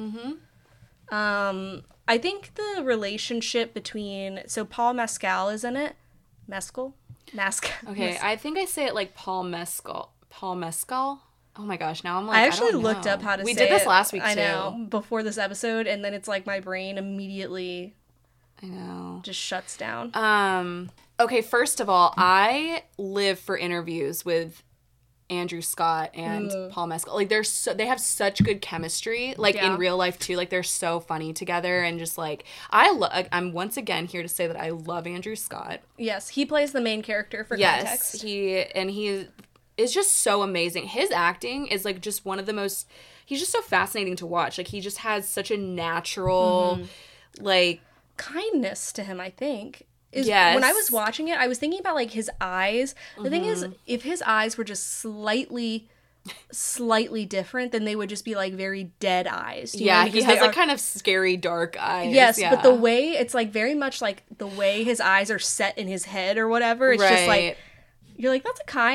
Mm-hmm. I think the relationship between, so Paul Mescal is in it. Mescal? Okay, I think I say it like Paul Mescal. Paul Mescal? Oh my gosh, now I'm like, I actually looked up how to say it. We did this last week, too. I know, before this episode, and then it's like my brain immediately just shuts down. Okay, first of all, I live for interviews with Andrew Scott and Paul Mescal. Like they have such good chemistry, like in real life too. Like they're so funny together, and just like I'm once again here to say that I love Andrew Scott. Yes, he plays the main character for context. Yes, he is just so amazing. His acting is like just one of the most. He's just so fascinating to watch. Like he just has such a natural, like kindness to him, I think. When I was watching it, I was thinking about like his eyes. The thing is, if his eyes were just slightly different, then they would just be like very dead eyes. He has like kind of scary dark eyes. Yes, but the way it's like very much like the way his eyes are set in his head or whatever. It's just like you're like, that's a kind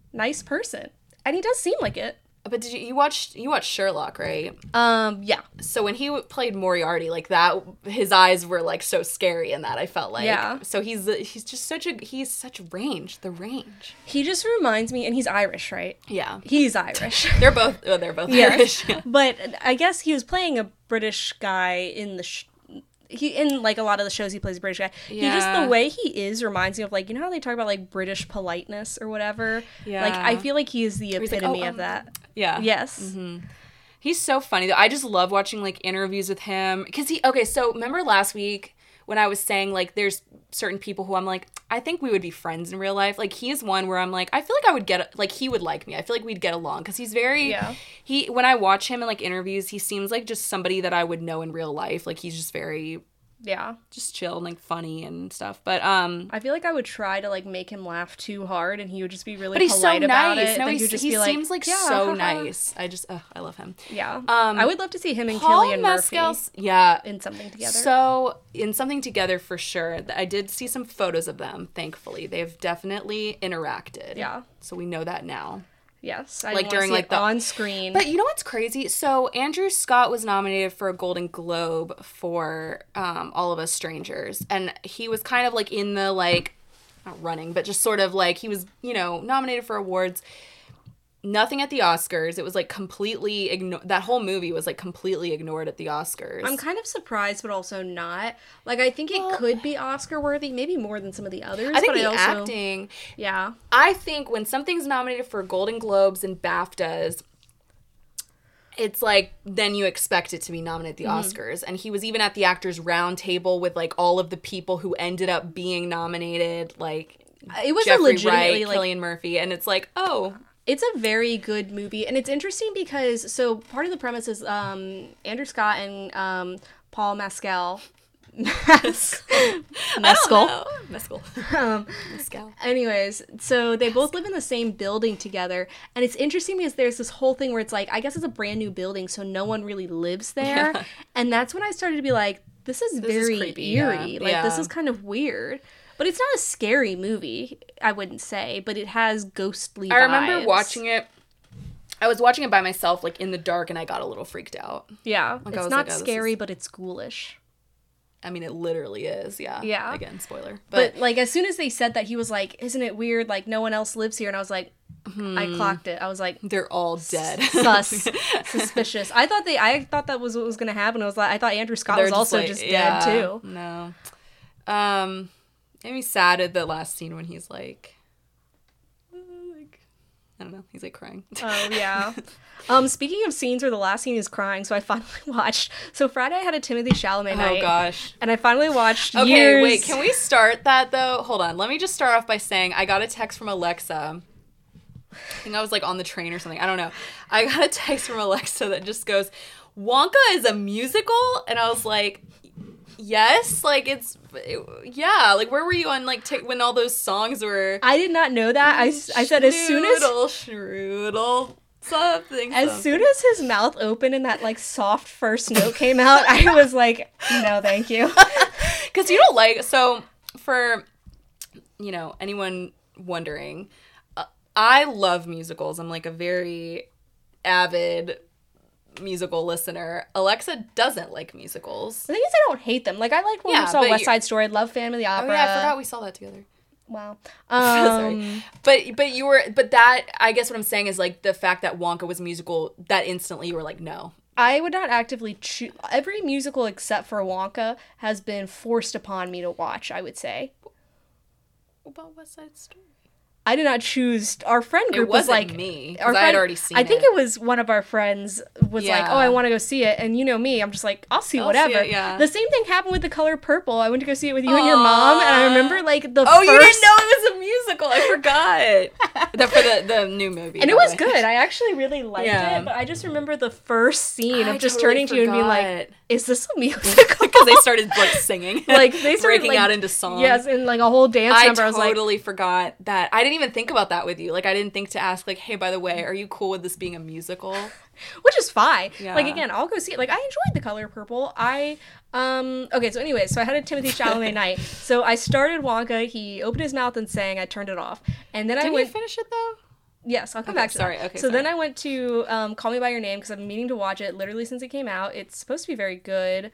nice person. And he does seem like it. But did you watched Sherlock, right? Yeah. So when he played Moriarty, like that, his eyes were like so scary in that, I felt like. Yeah. So he's just such range, the range. He just reminds me, and he's Irish, right? Yeah. He's Irish. They're both Irish. Yeah. But I guess he was playing a British guy in the in like a lot of the shows he plays a British guy. Yeah. He just, the way he is reminds me of, like, you know how they talk about like British politeness or whatever? Yeah. Like, I feel like he is the epitome of that. Yeah. Yes. Mm-hmm. He's so funny though. I just love watching like interviews with him because so remember last week when I was saying like there's certain people who I'm like, I think we would be friends in real life. Like he is one where I'm like, I feel like I would he would like me. I feel like we'd get along because he's very, when I watch him in like interviews, he seems like just somebody that I would know in real life. Like he's just very, just chill and like funny and stuff. But I feel like I would try to like make him laugh too hard and he would just be really polite so about nice. it. No, he seems like so nice. I love him. Yeah. I would love to see him and Paul Cillian Mescal, Murphy in something together. So in something together for sure. I did see some photos of them, thankfully. They've definitely interacted. Yeah. So we know that now. Yes, I like during like the on screen. But you know what's crazy? So Andrew Scott was nominated for a Golden Globe for All of Us Strangers, and he was kind of like in the like not running, but just sort of like he was nominated for awards. Nothing at the Oscars. It was like completely that whole movie was like completely ignored at the Oscars. I'm kind of surprised, but also not. Like I think it could be Oscar worthy, maybe more than some of the others. I think acting. Yeah. I think when something's nominated for Golden Globes and BAFTAs, it's like then you expect it to be nominated at the Oscars. And he was even at the Actors Round Table with like all of the people who ended up being nominated, like it was Jeffrey legitimately Wright, Cillian Murphy, and it's like, oh. It's a very good movie, and it's interesting because, so part of the premise is Andrew Scott and Paul Mescal. Anyways, so they both live in the same building together, and it's interesting because there's this whole thing where it's like, I guess it's a brand new building, so no one really lives there, and that's when I started to be like, this is very creepy, eerie. Like, this is kind of weird. But it's not a scary movie, I wouldn't say, but it has ghostly vibes. I remember watching it. I was watching it by myself, like, in the dark, and I got a little freaked out. Yeah. Like, it's not scary, but it's ghoulish. I mean, it literally is, yeah. Yeah. Again, spoiler. But, like, as soon as they said that, he was like, isn't it weird? Like, no one else lives here. And I was like, I clocked it. I was like, they're all dead. Suspicious. I thought that was what was going to happen. I thought Andrew Scott was also just dead, too. No. Made me sad at the last scene when he's like, I don't know, he's like crying. Oh, yeah. Speaking of scenes where the last scene is crying, so I finally watched, so Friday I had a Timothée Chalamet night. Oh, gosh. And I finally watched Okay, wait, can we start that, though? Hold on, let me just start off by saying I got a text from Alexa. I think I was like on the train or something. I don't know. I got a text from Alexa that just goes, Wonka is a musical? And I was like, yes, like yeah, like where were you on like when all those songs were? I did not know that. I said as soon as Strudel something. As soon as his mouth opened and that like soft first note came out, I was like, no, thank you. Because you don't like, so for anyone wondering, I love musicals. I'm like a very avid musical listener. Alexa doesn't like musicals. The thing is, I don't hate them. Like, I liked when we saw West Side Story. I love Phantom of the Opera. Oh yeah, I forgot we saw that together. Wow. Sorry. But that, I guess what I'm saying is like the fact that Wonka was a musical, that instantly you were like, no. I would not actively choose. Every musical except for Wonka has been forced upon me to watch, I would say. What about West Side Story? I did not choose. Our friend group was like me. Because I had already seen it. I think it was one of our friends was like, oh, I want to go see it. And you know me, I'm just like, I'll see whatever. See it, yeah. The same thing happened with The Color Purple. I went to go see it with you and your mom. And I remember like the first... you didn't know it was a musical. I forgot. For the new movie. And it was good. I actually really liked it. But I just remember the first scene of just turning to you and being like, is this a musical? Because they started like singing. Like they started breaking out into songs. Yes, and like a whole dance number. I totally forgot that. I didn't even think about that with you. Like I didn't think to ask like, hey, by the way, are you cool with this being a musical? Which is fine. Yeah. Like again, I'll go see it. Like I enjoyed The Color Purple. Okay, so anyways, so I had a Timothée Chalamet night. So I started Wonka, he opened his mouth and sang, I turned it off. And then Didn't you finish it though? Yes, I'll come Okay, back to sorry, that. okay, So then sorry. I went to Call Me by Your Name because I've been meaning to watch it literally since it came out. It's supposed to be very good.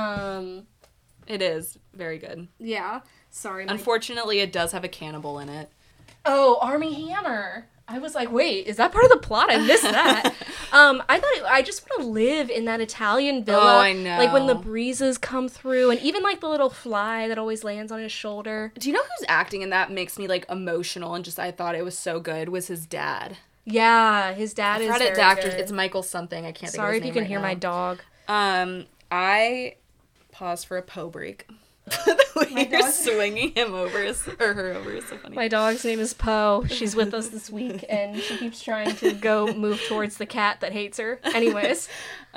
It is very good. Yeah. Sorry. Unfortunately, it does have a cannibal in it. Oh, Army Hammer. I was like, wait, is that part of the plot? I missed that. I just want to live in that Italian villa. Oh, I know. Like when the breezes come through, and even like the little fly that always lands on his shoulder. Do you know who's acting in that makes me like emotional and just I thought it was so good was his dad. Yeah, his dad is Credit very the actors. good. It's Michael something. I can't Sorry if think you of his can name hear right my dog. now. I paused for a Poe break. The way you're swinging him over or her over is so funny. My dog's name is Poe. She's with us this week, and she keeps trying to go move towards the cat that hates her. Anyways.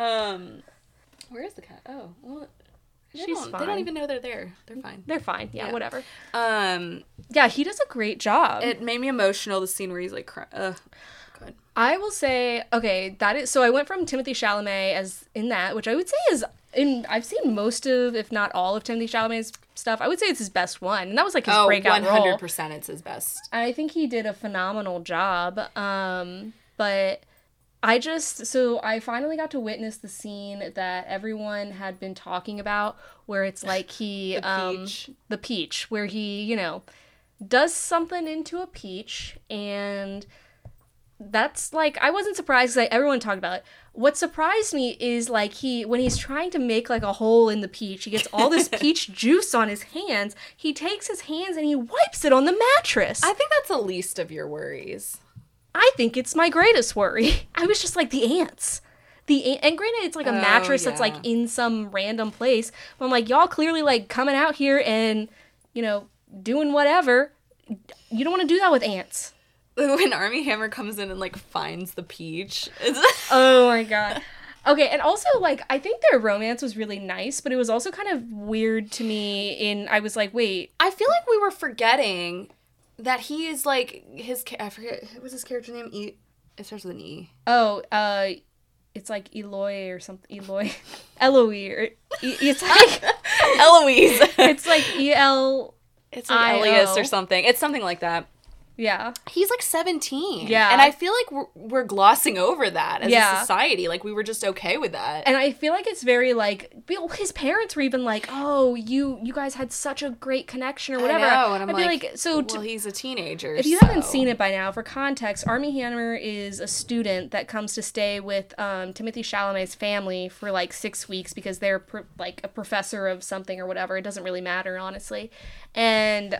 Where is the cat? Oh, well, She's they fine. don't even know they're there. They're fine. They're fine. Yeah, Yeah. whatever. Um, Yeah, he does a great job. it made me emotional, the scene where he's like crying. Good. I will say, okay, that is, so I went from Timothée Chalamet as in that, which I would say is, I've seen most of, if not all of Timothée Chalamet's stuff. I would say it's his best one. And that was like his breakout 100% role. it's his best. I think he did a phenomenal job. But so I finally got to witness the scene that everyone had been talking about, where it's like he, the peach, where he, does something into a peach, and that's like, I wasn't surprised because everyone talked about it. What surprised me is like when he's trying to make like a hole in the peach, he gets all this peach juice on his hands. He takes his hands and he wipes it on the mattress. I think that's the least of your worries. I think it's my greatest worry. I was just like, the ants. And granted, it's like a mattress that's like in some random place. But I'm like, y'all clearly like coming out here and, doing whatever. You don't want to do that with ants. When Armie Hammer comes in and like finds the peach. Oh my god. Okay, and also like I think their romance was really nice, but it was also kind of weird to me I was like, wait. I feel like we were forgetting that he is like I forget, what was his character name? It starts with an E. Oh, it's like Eloy or something. Eloy. Eloise. Or, it's like Eloise. It's like E-L... It's like Elias or something. It's something like that. Yeah. He's like 17. Yeah. And I feel like we're glossing over that as Yeah. a society. Like, we were just okay with that. And I feel like it's very, like, his parents were even like, oh, you guys had such a great connection or whatever. I know, and I'm I'd be like, so... well, he's a teenager, If you haven't seen it by now, for context, Armie Hammer is a student that comes to stay with Timothée Chalamet's family for, like, 6 weeks because they're, like, a professor of something or whatever. It doesn't really matter, honestly. And,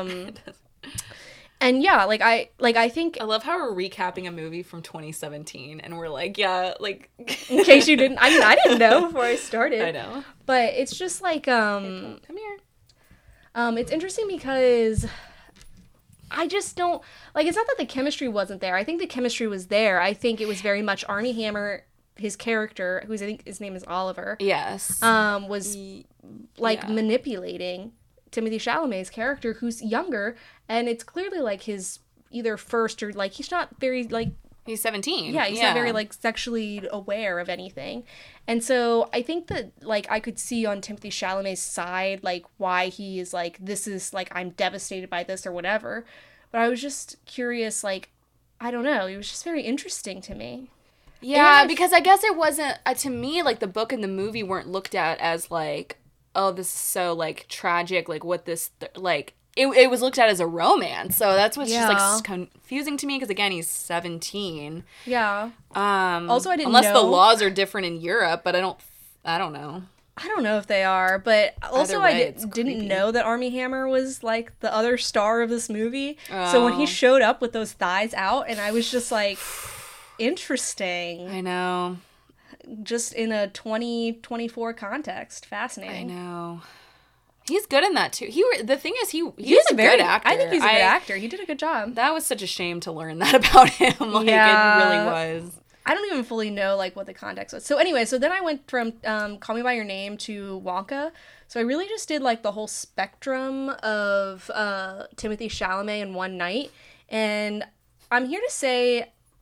and yeah, like I think... I love how we're recapping a movie from 2017, and we're like, yeah, like... In case you didn't... I mean, I didn't know before I started. I know. But it's just like, Come here. It's interesting because I just don't... Like, it's not that the chemistry wasn't there. I think the chemistry was there. I think it was very much Armie Hammer, his character, I think his name is Oliver. Yes. Was, like, manipulating Timothée Chalamet's character, who's younger, and it's clearly like his either first or like he's not very like he's 17. Yeah, he's not very like sexually aware of anything. And so I think that like I could see on Timothée Chalamet's side like why he is like, this is like, I'm devastated by this or whatever. But I was just curious, like, I don't know, it was just very interesting to me. Yeah, because I guess it wasn't to me, like, the book and the movie weren't looked at as like, oh, this is so, like, tragic, like, what this, like, it was looked at as a romance, so that's what's just, like, confusing to me, because, again, he's 17. Yeah. Also, I didn't unless know... the laws are different in Europe, but I don't know. I don't know if they are, but also way, I didn't know that Armie Hammer was, like, the other star of this movie, so when he showed up with those thighs out, and I was just, like, interesting. I know. Just in a 2024 context. Fascinating. I know. He's good in that too. The thing is, he's a very good actor. I think he's a good actor. He did a good job. That was such a shame to learn that about him. Like, it really was. I don't even fully know like what the context was. So anyway, so then I went from Call Me by Your Name to Wonka. So I really just did like the whole spectrum of Timothée Chalamet in one night. And I'm here to say,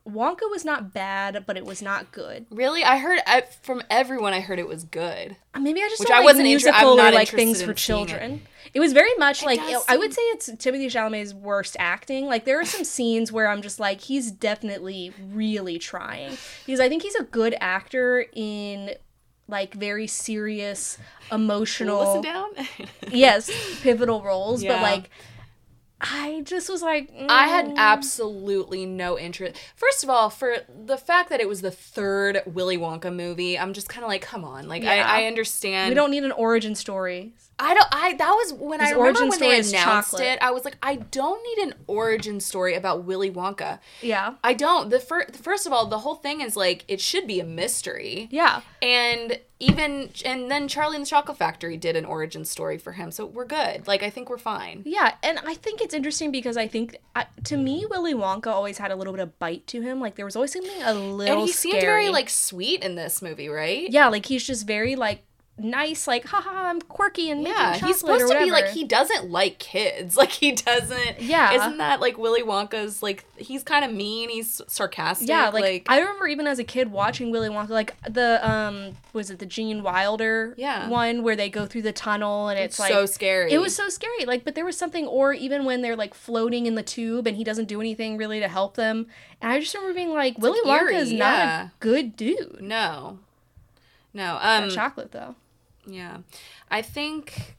Wonka was not bad, but it was not good. Really? From everyone I heard it was good. Maybe I just Which don't I like wasn't musical I'm or not like interested things in for seeing children. It was very much like, does I would say it's Timothée Chalamet's worst acting. Like, there are some scenes where I'm just like, he's definitely really trying. Because I think he's a good actor in, like, very serious, emotional... Listen down? Yes, pivotal roles, Yeah. but, like, I just was like... I had absolutely no interest. First of all, for the fact that it was the third Willy Wonka movie, I'm just kind of like, come on. Like, Yeah. I understand. We don't need an origin story. That was when His I remember origin when story they is announced chocolate. it, I was like, I don't need an origin story about Willy Wonka. Yeah. I don't. First of all, the whole thing is like, it should be a mystery. Yeah. And then Charlie and the Chocolate Factory did an origin story for him, so we're good. Like, I think we're fine. Yeah, and I think it's interesting because I think, to me, Willy Wonka always had a little bit of bite to him. Like, there was always something a little And he scary. seemed very, like, sweet in this movie, right? Yeah, like, he's just very, like, nice, like, haha, I'm quirky and making chocolate he's supposed or to be, whatever. like, he doesn't like kids. Like, he doesn't... Yeah. Isn't that, like, Willy Wonka's, like, he's kind of mean, he's sarcastic. Yeah, like, I remember even as a kid watching Willy Wonka, like, the, was it the Gene Wilder one where they go through the tunnel and it's like... so scary. It was so scary, like, but there was something, or even when they're, like, floating in the tube and he doesn't do anything really to help them. And I just remember being like, Willy Wonka is not a good dude. No. That chocolate, though. Yeah. I think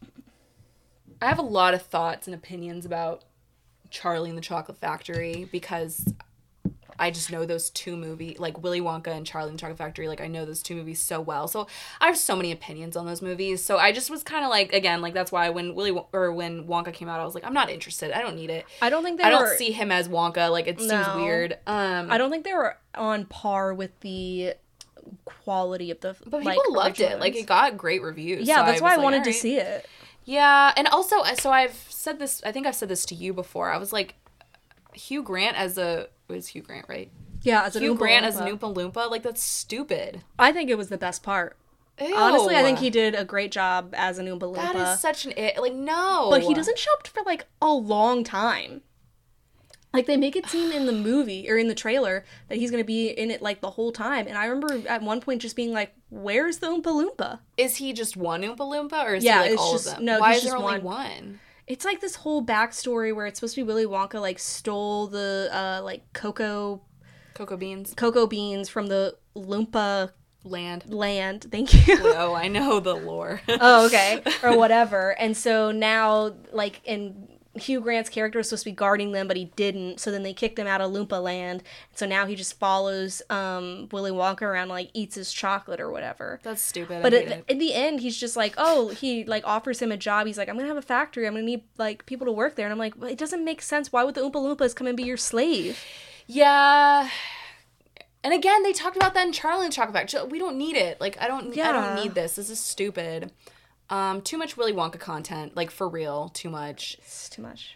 I have a lot of thoughts and opinions about Charlie and the Chocolate Factory because I just know those two movies, like Willy Wonka and Charlie and the Chocolate Factory, like I know those two movies so well. So I have so many opinions on those movies. So I just was kind of like, again, like that's why when when Wonka came out, I was like, I'm not interested. I don't need it. I don't think I don't see him as Wonka. Like it seems weird. I don't think they were on par with the quality of the but people loved it. Like it got great reviews. Yeah, so that's why I like, wanted to see it. Yeah, and also so I've said this, I think I've said this to you before. I was like, Hugh Grant it was Hugh Grant, right? Yeah, as Hugh Grant as an Oompa Loompa, like that's stupid. I think it was the best part. Ew. Honestly, I think he did a great job as an Oompa Loompa. That is such no. But he doesn't show up for like a long time. Like, they make it seem in the movie, or in the trailer, that he's going to be in it, like, the whole time. And I remember at one point just being like, where's the Oompa Loompa? Is he just one Oompa Loompa, or is he, like, all of them? No, Why he's is there just only one? It's, like, this whole backstory where it's supposed to be Willy Wonka, like, stole the, like, cocoa beans from the Loompa land. Thank you. Oh, I know the lore. Oh, okay. Or whatever. And so now, like, Hugh Grant's character was supposed to be guarding them, but he didn't. So then they kicked him out of Loompa Land. So now he just follows Willy Wonka around and, like, eats his chocolate or whatever. That's stupid. But in the end, he's just like, he, like, offers him a job. He's like, I'm going to have a factory. I'm going to need, like, people to work there. And I'm like, well, it doesn't make sense. Why would the Oompa Loompas come and be your slave? Yeah. And again, they talked about that in Charlie and the Chocolate Factory. We don't need it. Like, I don't need this. This is stupid. Too much Willy Wonka content, like for real, too much. It's too much.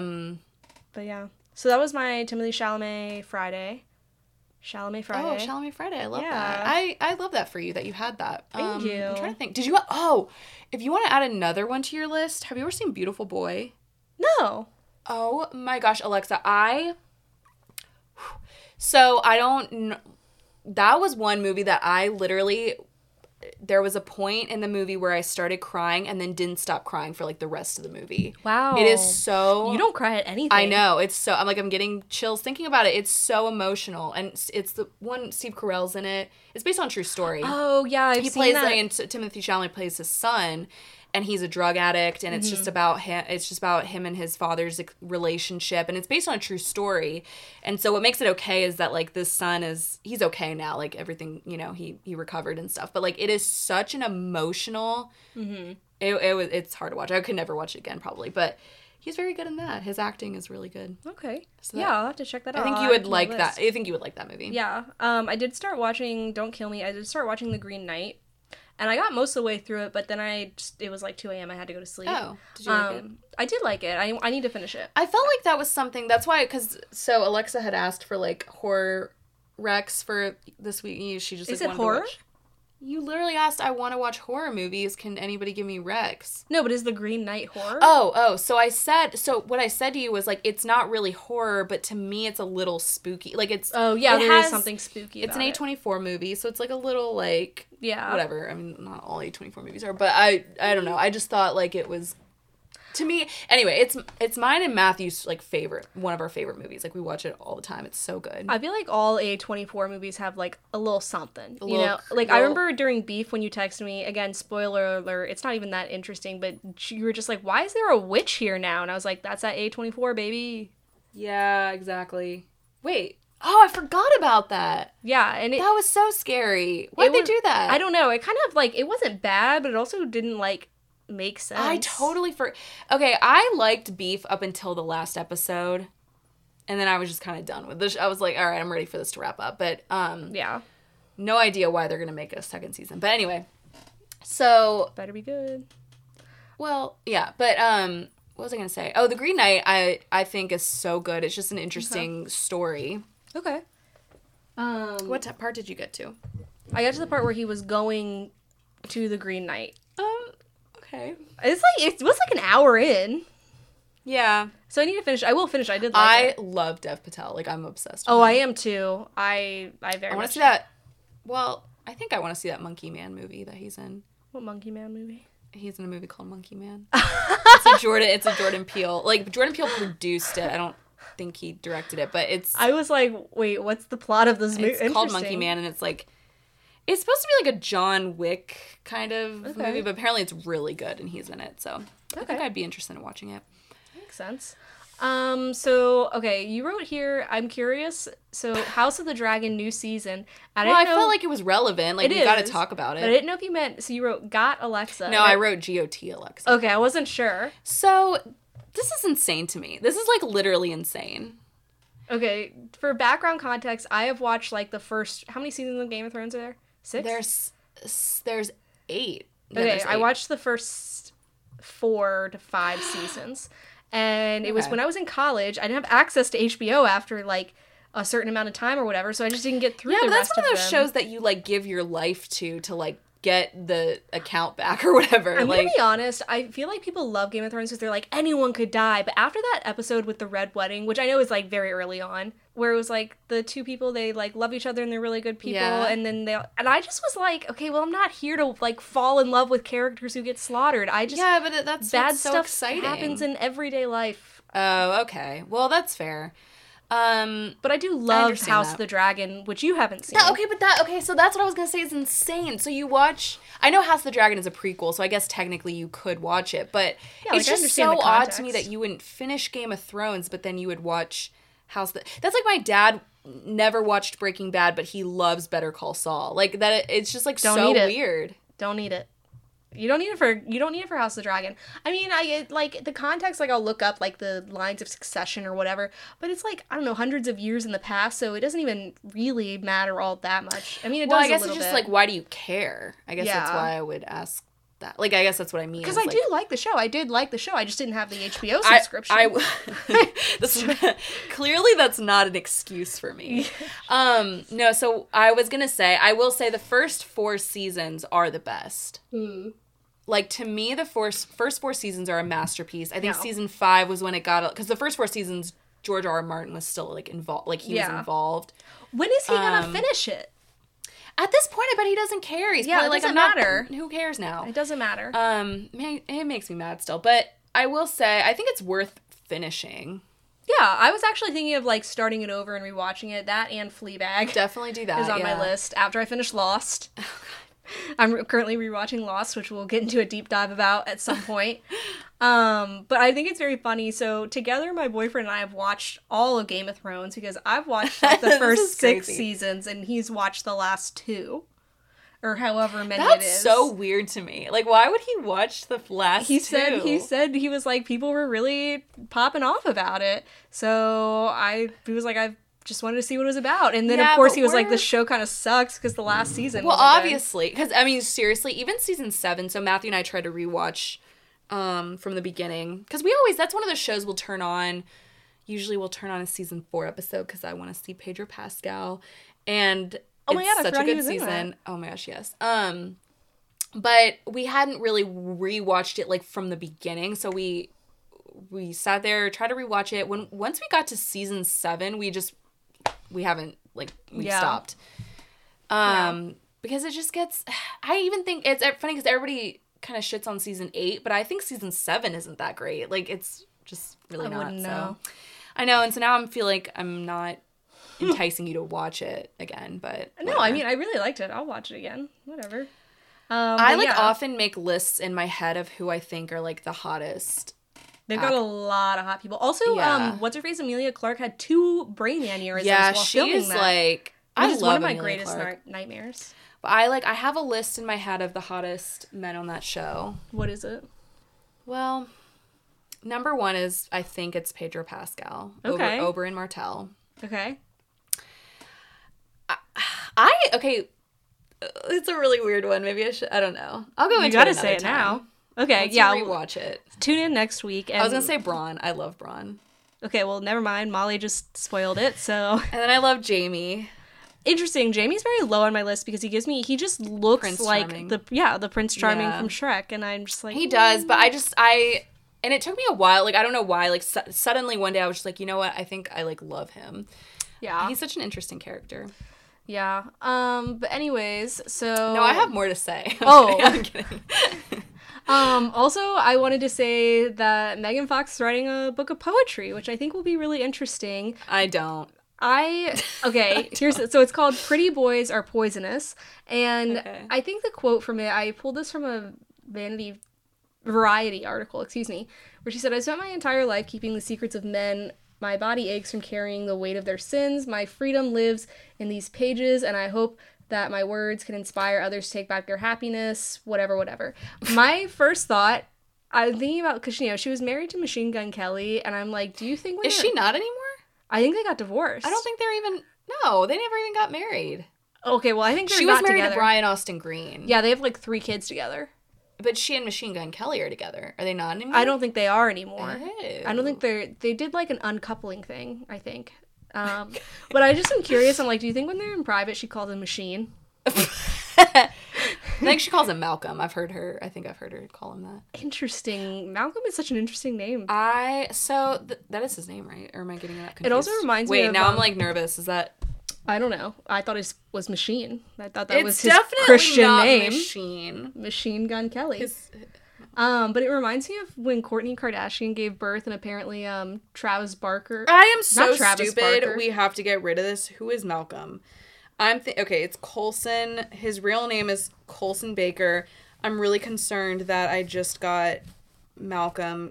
But yeah. So that was my Timothée Chalamet Friday. Chalamet Friday. Oh, Chalamet Friday. I love that. I love that for you that you had that. Thank you. I'm trying to think. If you want to add another one to your list, have you ever seen Beautiful Boy? No. Oh my gosh, Alexa, that was one movie that I literally, there was a point in the movie where I started crying and then didn't stop crying for like the rest of the movie. Wow. It is so... You don't cry at anything. I know. It's so... I'm getting chills thinking about it. It's so emotional. And it's the one, Steve Carell's in it. It's based on a true story. Oh, yeah, I've seen that. And Timothée Chalamet plays his son, and he's a drug addict, and it's just about him. It's just about him and his father's relationship, and it's based on a true story. And so what makes it okay is that like this son he's okay now, like everything, he recovered and stuff. But like it is such an emotional. It's hard to watch. I could never watch it again probably, but he's very good in that. His acting is really good. Okay. So I'll have to check that out. I think you would like that. I think you would like that movie. Yeah. I did start watching Don't Kill Me. I did start watching The Green Knight. And I got most of the way through it, but then it was like 2 a.m. I had to go to sleep. Oh, did you like it? I did like it. I need to finish it. I felt like that was something, that's why, so Alexa had asked for like horror recs for this week. She just Is like, it horror? You literally asked, I want to watch horror movies. Can anybody give me recs? No, but is the Green Knight horror? So what I said to you was, like, it's not really horror, but to me it's a little spooky. Like, it's... Oh, yeah, there is something spooky about it. It's an A24 movie, so it's, like, a little, like... Yeah. Whatever. I mean, not all A24 movies are, but I don't know. I just thought, like, it was... To me, anyway, it's mine and Matthew's, like, one of our favorite movies. Like, we watch it all the time. It's so good. I feel like all A24 movies have, like, a little something, you know? Like, I remember during Beef when you texted me, again, spoiler alert, it's not even that interesting, but you were just like, why is there a witch here now? And I was like, that's that A24, baby. Yeah, exactly. Wait. Oh, I forgot about that. Yeah, and that was so scary. Why'd they do that? I don't know. It kind of, like, it wasn't bad, but it also didn't, like... Makes sense. I totally Okay, I liked Beef up until the last episode, and then I was just kind of done with this. I was like, all right, I'm ready for this to wrap up. But yeah, no idea why they're gonna make a second season. But anyway, so better be good. Well, yeah, but what was I gonna say? Oh, the Green Knight, I think is so good. It's just an interesting story. Okay. What part did you get to? I got to the part where he was going to the Green Knight. Okay. It's like it was like an hour in. Yeah. So I need to finish. I will finish. I did like it. I love Dev Patel. Like, I'm obsessed with him. I am too. I very much. I want to see that. Well, I think I want to see that Monkey Man movie that he's in. What Monkey Man movie? He's in a movie called Monkey Man. It's a Jordan Peele. Like, Jordan Peele produced it. I don't think he directed it, but it's... I was like, wait, what's the plot of this movie? It's called Monkey Man, and it's like... It's supposed to be like a John Wick kind of movie, but apparently it's really good, and he's in it, so I think I'd be interested in watching it. Makes sense. So, okay, you wrote here, I'm curious, so House of the Dragon new season. I felt like it was relevant, like, we gotta talk about it. But I didn't know if you meant, so you wrote got Alexa. No, I wrote GOT Alexa. Okay, I wasn't sure. So, this is insane to me. This is, like, literally insane. Okay, for background context, I have watched, like, the first, how many seasons of Game of Thrones are there? 6? There's 8. Yeah, okay, 8. I watched the first 4 to 5 seasons. And it was when I was in college. I didn't have access to HBO after, like, a certain amount of time or whatever, so I just didn't get through the rest of them. Yeah, but that's one of those shows that you, like, give your life to, like, get the account back or whatever. I'm gonna be honest, I feel like people love Game of Thrones because they're like, anyone could die. But after that episode with the Red Wedding, which I know is, like, very early on, where it was, like, the two people, they, like, love each other and they're really good people, and then and I just was like, okay, well, I'm not here to, like, fall in love with characters who get slaughtered. Yeah, but that's bad so stuff exciting. Happens in everyday life. Oh, okay. Well, that's fair. But I do love House of the Dragon, which you haven't seen. So that's what I was gonna say is insane. So you watch, I know House of the Dragon is a prequel, so I guess technically you could watch it, but it's just so odd to me that you wouldn't finish Game of Thrones, but then you would watch That's like my dad never watched Breaking Bad, but he loves Better Call Saul. Like, that, it's just, like, so weird. Don't need it. You don't need it for House of the Dragon. I mean, like, the context, like, I'll look up, like, the lines of succession or whatever, but it's, like, I don't know, hundreds of years in the past, so it doesn't even really matter all that much. I mean, it does I guess it's just, like, why do you care? I guess that's why I would ask that. Like, I guess that's what I mean. Because I do like the show. I did like the show. I just didn't have the HBO subscription. Clearly, that's not an excuse for me. No, so I was going to say, I will say the first 4 seasons are the best. Like, to me, the first 4 seasons are a masterpiece. I think season 5 was when it got... Because the first 4 seasons, George R. R. Martin was still, like, involved. Like, he was involved. When is he going to finish it? At this point, I bet he doesn't care. He's probably like, matter. Who cares now? It doesn't matter. It makes me mad still. But I will say, I think it's worth finishing. Yeah, I was actually thinking of, like, starting it over and rewatching it. That and Fleabag. Definitely do that, is on my list after I finish Lost. I'm currently rewatching Lost, which we'll get into a deep dive about at some point. But I think it's very funny. So together, my boyfriend and I have watched all of Game of Thrones because I've watched, like, the first 6 seasons and he's watched the last 2. Or however many it is. That's so weird to me. Like, why would he watch the last 2? He said he was like, people were really popping off about it. So he was like, I just wanted to see what it was about. And then, of course, he was like, this show kind of sucks because the last season Well, obviously. Because, I mean, seriously, even season 7, so Matthew and I tried to rewatch from the beginning. Because that's one of the shows we'll turn on. Usually we'll turn on a season 4 episode because I want to see Pedro Pascal. And Oh my God, I such a forgot he good was in season. that. Oh my gosh, yes. But we hadn't really rewatched it like from the beginning, so we sat there, tried to rewatch it. Once we got to season 7, we haven't we stopped. Because it just gets. I even think it's funny because everybody kind of shits on season 8, but I think season 7 isn't that great. Like, it's just really not. Wouldn't know. I know, and so now I feel like I'm not enticing you to watch it again, but No, whatever. I mean, I really liked it. I'll watch it again. Whatever. I but yeah, often make lists in my head of who I think are like the hottest. they've got a lot of hot people. Also, Yeah. what's her face? Amelia Clark had 2 brain aneurysms Yeah, while filming she's that. like. Which I is love one of my Emilia greatest Clarke. nightmares. But I have a list in my head of the hottest men on that show. What is it? Well, number 1 is, I think it's Pedro Pascal. Okay. Oberyn Martell. Okay. Okay, it's a really weird one. Maybe I don't know. I'll go into it. You gotta another say it time. now. Okay, Once yeah. you rewatch it. Tune in next week. And, I was gonna say Bronn. I love Bronn. Okay, well, never mind. Molly just spoiled it, so. And then I love Jamie. Interesting. Jamie's very low on my list because he just looks Prince like Charming. the Prince Charming Yeah. from Shrek, and I'm just like. He does, but and it took me a while. Like, I don't know why. Like, suddenly one day I was just like, you know what? I think I love him. Yeah. He's such an interesting character. Yeah. But anyways, so. No, I have more to say. Oh. I'm kidding. Also, I wanted to say that Megan Fox is writing a book of poetry, which I think will be really interesting. I don't. Okay, so it's called Pretty Boys Are Poisonous, and Okay. I think the quote from it, I pulled this from a Variety article, where she said, "I spent my entire life keeping the secrets of men. My body aches from carrying the weight of their sins. My freedom lives in these pages, and I hope that my words can inspire others to take back their happiness, whatever. My first thought, I'm thinking about, because, she was married to Machine Gun Kelly, and I'm like, do you think... Is she not anymore? I think they got divorced. I don't think they're even... No, they never even got married. Okay, well, I think they're She was not married together. to Brian Austin Green. Yeah, they have, 3 kids together. But she and Machine Gun Kelly are together. Are they not anymore? I don't think they are anymore. Ew. I don't think they did, an uncoupling thing, I think. But I just am curious, I'm like, do you think when they're in private she calls him Machine? I think she calls him Malcolm. I think I've heard her call him that. Interesting. Malcolm is such an interesting name. That is his name, right? Or am I getting that confused? It also reminds me Wait, of, now I'm nervous. Is that... I don't know. I thought it was Machine. I thought that was It's his definitely Christian not name. Machine. Machine Gun Kelly. His... But it reminds me of when Kourtney Kardashian gave birth, and apparently Travis Barker. I am so Not Travis stupid. Barker. We have to get rid of this. Who is Malcolm? Okay, it's Colson. His real name is Colson Baker. I'm really concerned that I just got Malcolm.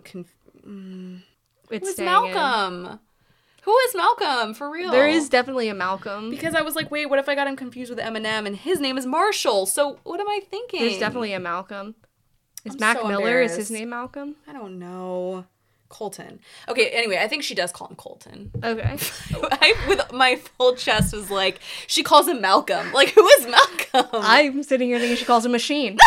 It's Who's staying Malcolm? Who is Malcolm? For real? in. There is definitely a Malcolm. Because I was like, wait, what if I got him confused with Eminem and his name is Marshall? So what am I thinking? There's definitely a Malcolm. Is I'm Mac so Miller, is his embarrassed. name Malcolm? I don't know. Colton. Okay, anyway, I think she does call him Colton. Okay. I, with my full chest, was like, she calls him Malcolm. Like, who is Malcolm? I'm sitting here thinking she calls him Machine.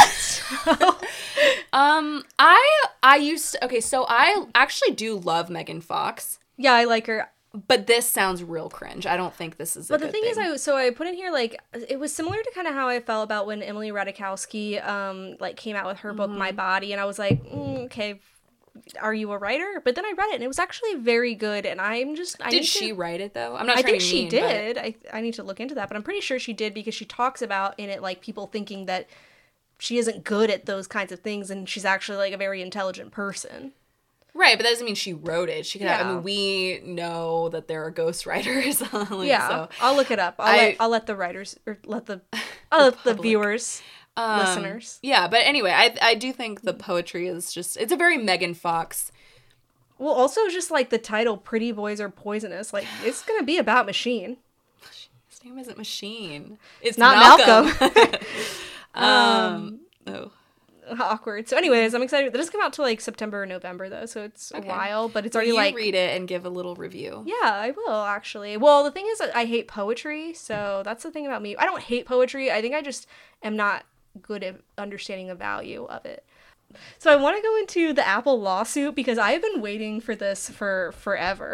So I actually do love Megan Fox, Yeah, I like her. but this sounds real cringe. I don't think this is a But the good thing is, thing. I put in here, it was similar to kind of how I felt about when Emily Ratajkowski, came out with her book, My Body, and I was like, okay, are you a writer? But then I read it, and it was actually very good, and Did she write it, though? I'm not I trying think to be she mean, did. I need to look into that, but I'm pretty sure she did because she talks about in it, people thinking that she isn't good at those kinds of things, and she's actually, a very intelligent person. Right, but that doesn't mean she wrote it. She could have, I Yeah. mean, we know that there are ghostwriters. Yeah, So. I'll look it up. I'll let the writers, or let the viewers, listeners. Yeah, but anyway, I do think the poetry is just, it's a very Megan Fox. Well, also just the title, Pretty Boys Are Poisonous, it's gonna be about Machine. His name isn't Machine. It's Not Malcolm. Malcolm. Awkward. So anyways, I'm excited. That doesn't come out till September or November though, so it's a while, but it's already You read it and give a little review. Yeah, I will actually. Well, the thing is I hate poetry, so that's the thing about me. I don't hate poetry. I think I just am not good at understanding the value of it. So I want to go into the Apple lawsuit because I have been waiting for this for forever.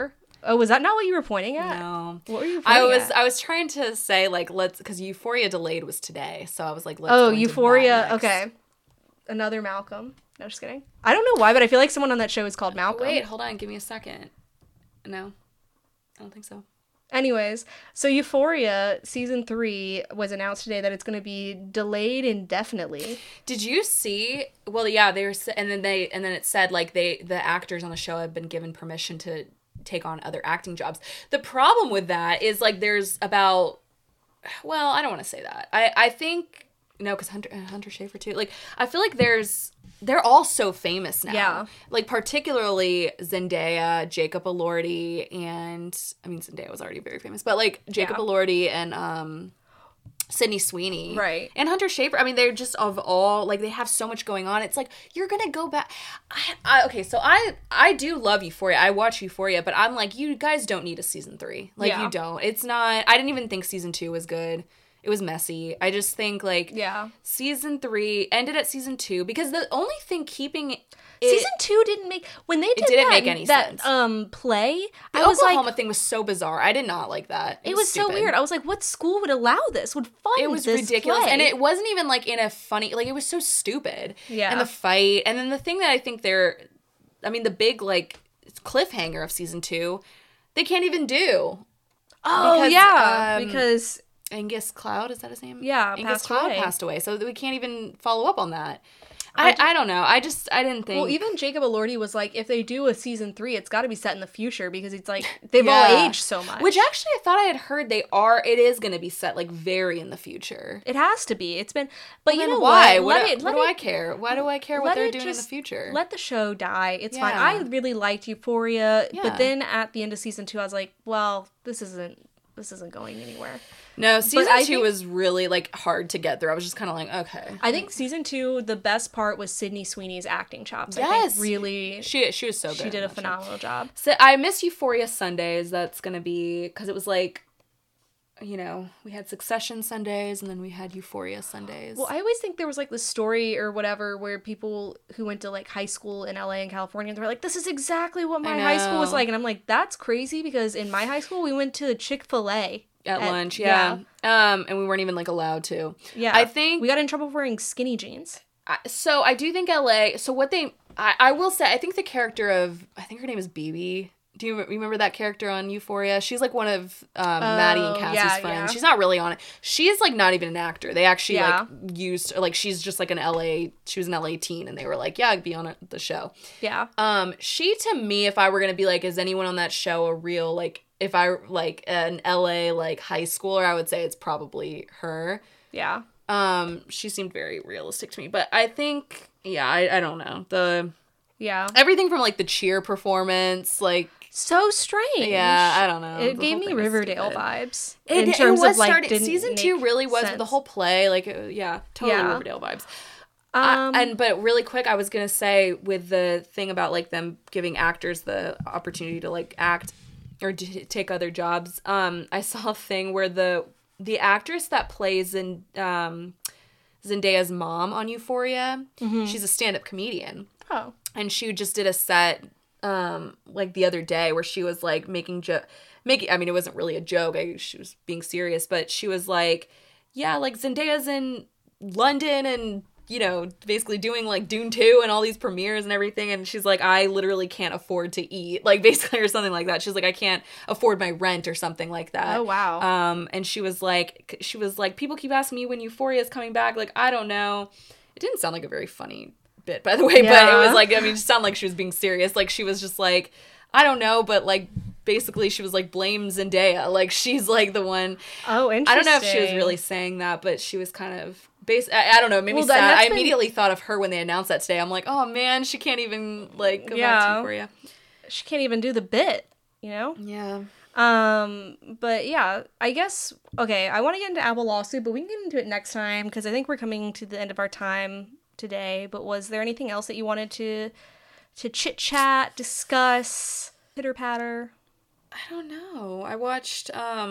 Oh, was that not what you were pointing at? No. What were you pointing at? I was trying to say, like, because Euphoria delayed was today, so I was like, let's Oh, go into Euphoria. that next. Okay. Another Malcolm. No, just kidding. I don't know why, but I feel like someone on that show is called Malcolm. Wait, hold on. Give me a second. No, I don't think so. Anyways, so Euphoria season 3 was announced today that it's going to be delayed indefinitely. Did you see? Well, yeah, they were, and then it said like the actors on the show have been given permission to take on other acting jobs. The problem with that is like there's about, well, I don't want to say that. I think no, because Hunter Schafer too. Like I feel like they're all so famous now. Yeah. Like particularly Zendaya, Jacob Elordi, and I mean Zendaya was already very famous, but like Jacob Elordi and Sydney Sweeney. Right. And Hunter Schafer. I mean, they're just of all, like, they have so much going on. It's like, you're going to go back. Okay, so I do love Euphoria. I watch Euphoria, but I'm like, you guys don't need a season 3. Like, you don't. It's not, I didn't even think season 2 was good. It was messy. I just think, like, season 3 ended at season 2 because the only thing keeping it, season 2 didn't make, when they did it didn't make any sense. Play, the I was Oklahoma like, thing was so bizarre. I did not like that. It was so weird. I was like, what school would allow this? Would fund It was this ridiculous. play? And it wasn't even like in a funny, like it was so stupid. Yeah. And the fight. And then the thing that I think the big like cliffhanger of season 2, they can't even do. Oh, because Angus Cloud, is that his name? Yeah, Angus Cloud passed away. So we can't even follow up on that. I don't know. I didn't think. Well, even Jacob Elordi was like, if they do a season 3, it's got to be set in the future because it's like they've all aged so much. Which actually, I thought I had heard it is going to be set like very in the future. It has to be. It's been, but you know why? What do I care? Why do I care what they're doing in the future? Let the show die. It's fine. I really liked Euphoria, but then at the end of season 2, I was like, well, this isn't going anywhere. No, season 2 was really, like, hard to get through. I was just kind of like, okay. I think season 2, the best part was Sydney Sweeney's acting chops. Yes. I think really... She was so good. She did a phenomenal job. So I miss Euphoria Sundays. That's going to be... Because it was like, you know, we had Succession Sundays, and then we had Euphoria Sundays. Well, I always think there was, like, the story or whatever where people who went to, like, high school in LA and California, and they're like, this is exactly what my high school was like. And I'm like, that's crazy because in my high school, we went to Chick-fil-A. At lunch, yeah. And we weren't even, like, allowed to. Yeah. I think... We got in trouble for wearing skinny jeans. So I do think LA... So what they... I will say, I think the character of... I think her name is BB. Do you remember that character on Euphoria? She's, like, one of Maddie and Cassie's friends. Yeah. She's not really on it. She's, like, not even an actor. They actually, like, used... Like, she's just, like, an LA... She was an LA teen, and they were like, yeah, be on the show. Yeah. She, to me, if I were going to be, like, is anyone on that show a real, like... If I, like, an LA, like, high schooler, I would say it's probably her. Yeah. She seemed very realistic to me. But I think, yeah, I don't know. Yeah. Everything from, like, the cheer performance, like... So strange. Yeah, I don't know. It gave me Riverdale vibes. In terms of, like, season 2 really was the whole play. Like, totally Riverdale vibes. But really quick, I was going to say with the thing about, like, them giving actors the opportunity to, like, act... or take other jobs. I saw a thing where the actress that plays in Zendaya's mom on Euphoria, she's a stand-up comedian. Oh. And she just did a set like the other day where she was like making I mean, it wasn't really a joke. She was being serious, but she was like, yeah, like Zendaya's in London and you know, basically doing like Dune 2 and all these premieres and everything. And she's like, I literally can't afford to eat, like basically, or something like that. She's like, I can't afford my rent or something like that. Oh, wow. And she was like, people keep asking me when Euphoria is coming back. Like, I don't know. It didn't sound like a very funny bit, by the way, but it was like, I mean, it sounded like she was being serious. Like she was just like, I don't know, but like, basically she was like, blame Zendaya. Like she's like the one. Oh, interesting. I don't know if she was really saying that, but she was kind of I don't know, it made me sad. I immediately thought of her when they announced that today. I'm like, oh man, she can't even like go back to Euphoria. She can't even do the bit, you know? Yeah. But yeah, I guess, okay, I want to get into Apple lawsuit, but we can get into it next time because I think we're coming to the end of our time today. But was there anything else that you wanted to chit chat, discuss, pitter patter? I don't know. I watched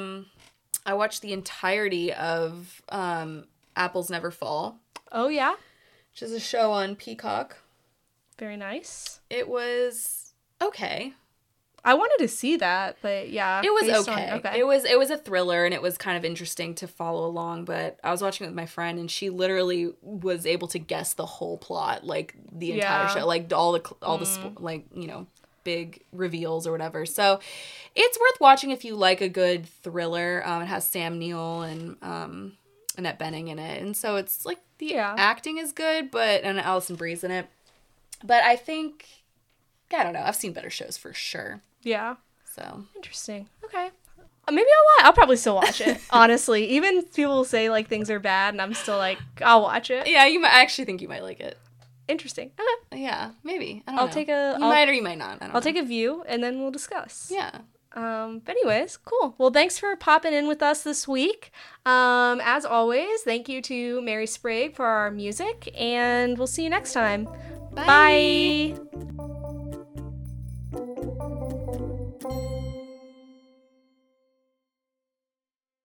the entirety of Apples Never Fall. Oh yeah? Which is a show on Peacock. Very nice. It was okay. I wanted to see that, but yeah. It was based okay. on- okay. It was a thriller, and it was kind of interesting to follow along, but I was watching it with my friend, and she literally was able to guess the whole plot, like the entire show, like all the like, you know, big reveals or whatever. So it's worth watching if you like a good thriller. It has Sam Neill and Annette Bening in it, and so it's like the acting is good, and Alison Brie's in it. But I think, I don't know, I've seen better shows for sure. Yeah. So interesting. Okay. Maybe I'll probably still watch it. Honestly, even people say like things are bad, and I'm still like, I'll watch it. Yeah, I actually think you might like it. Interesting. Okay. Yeah, maybe. I don't know. You might or you might not. I'll take a view, and then we'll discuss. Yeah. But anyways, cool. Well, thanks for popping in with us this week. As always, thank you to Mary Sprague for our music, and we'll see you next time. Bye. Bye.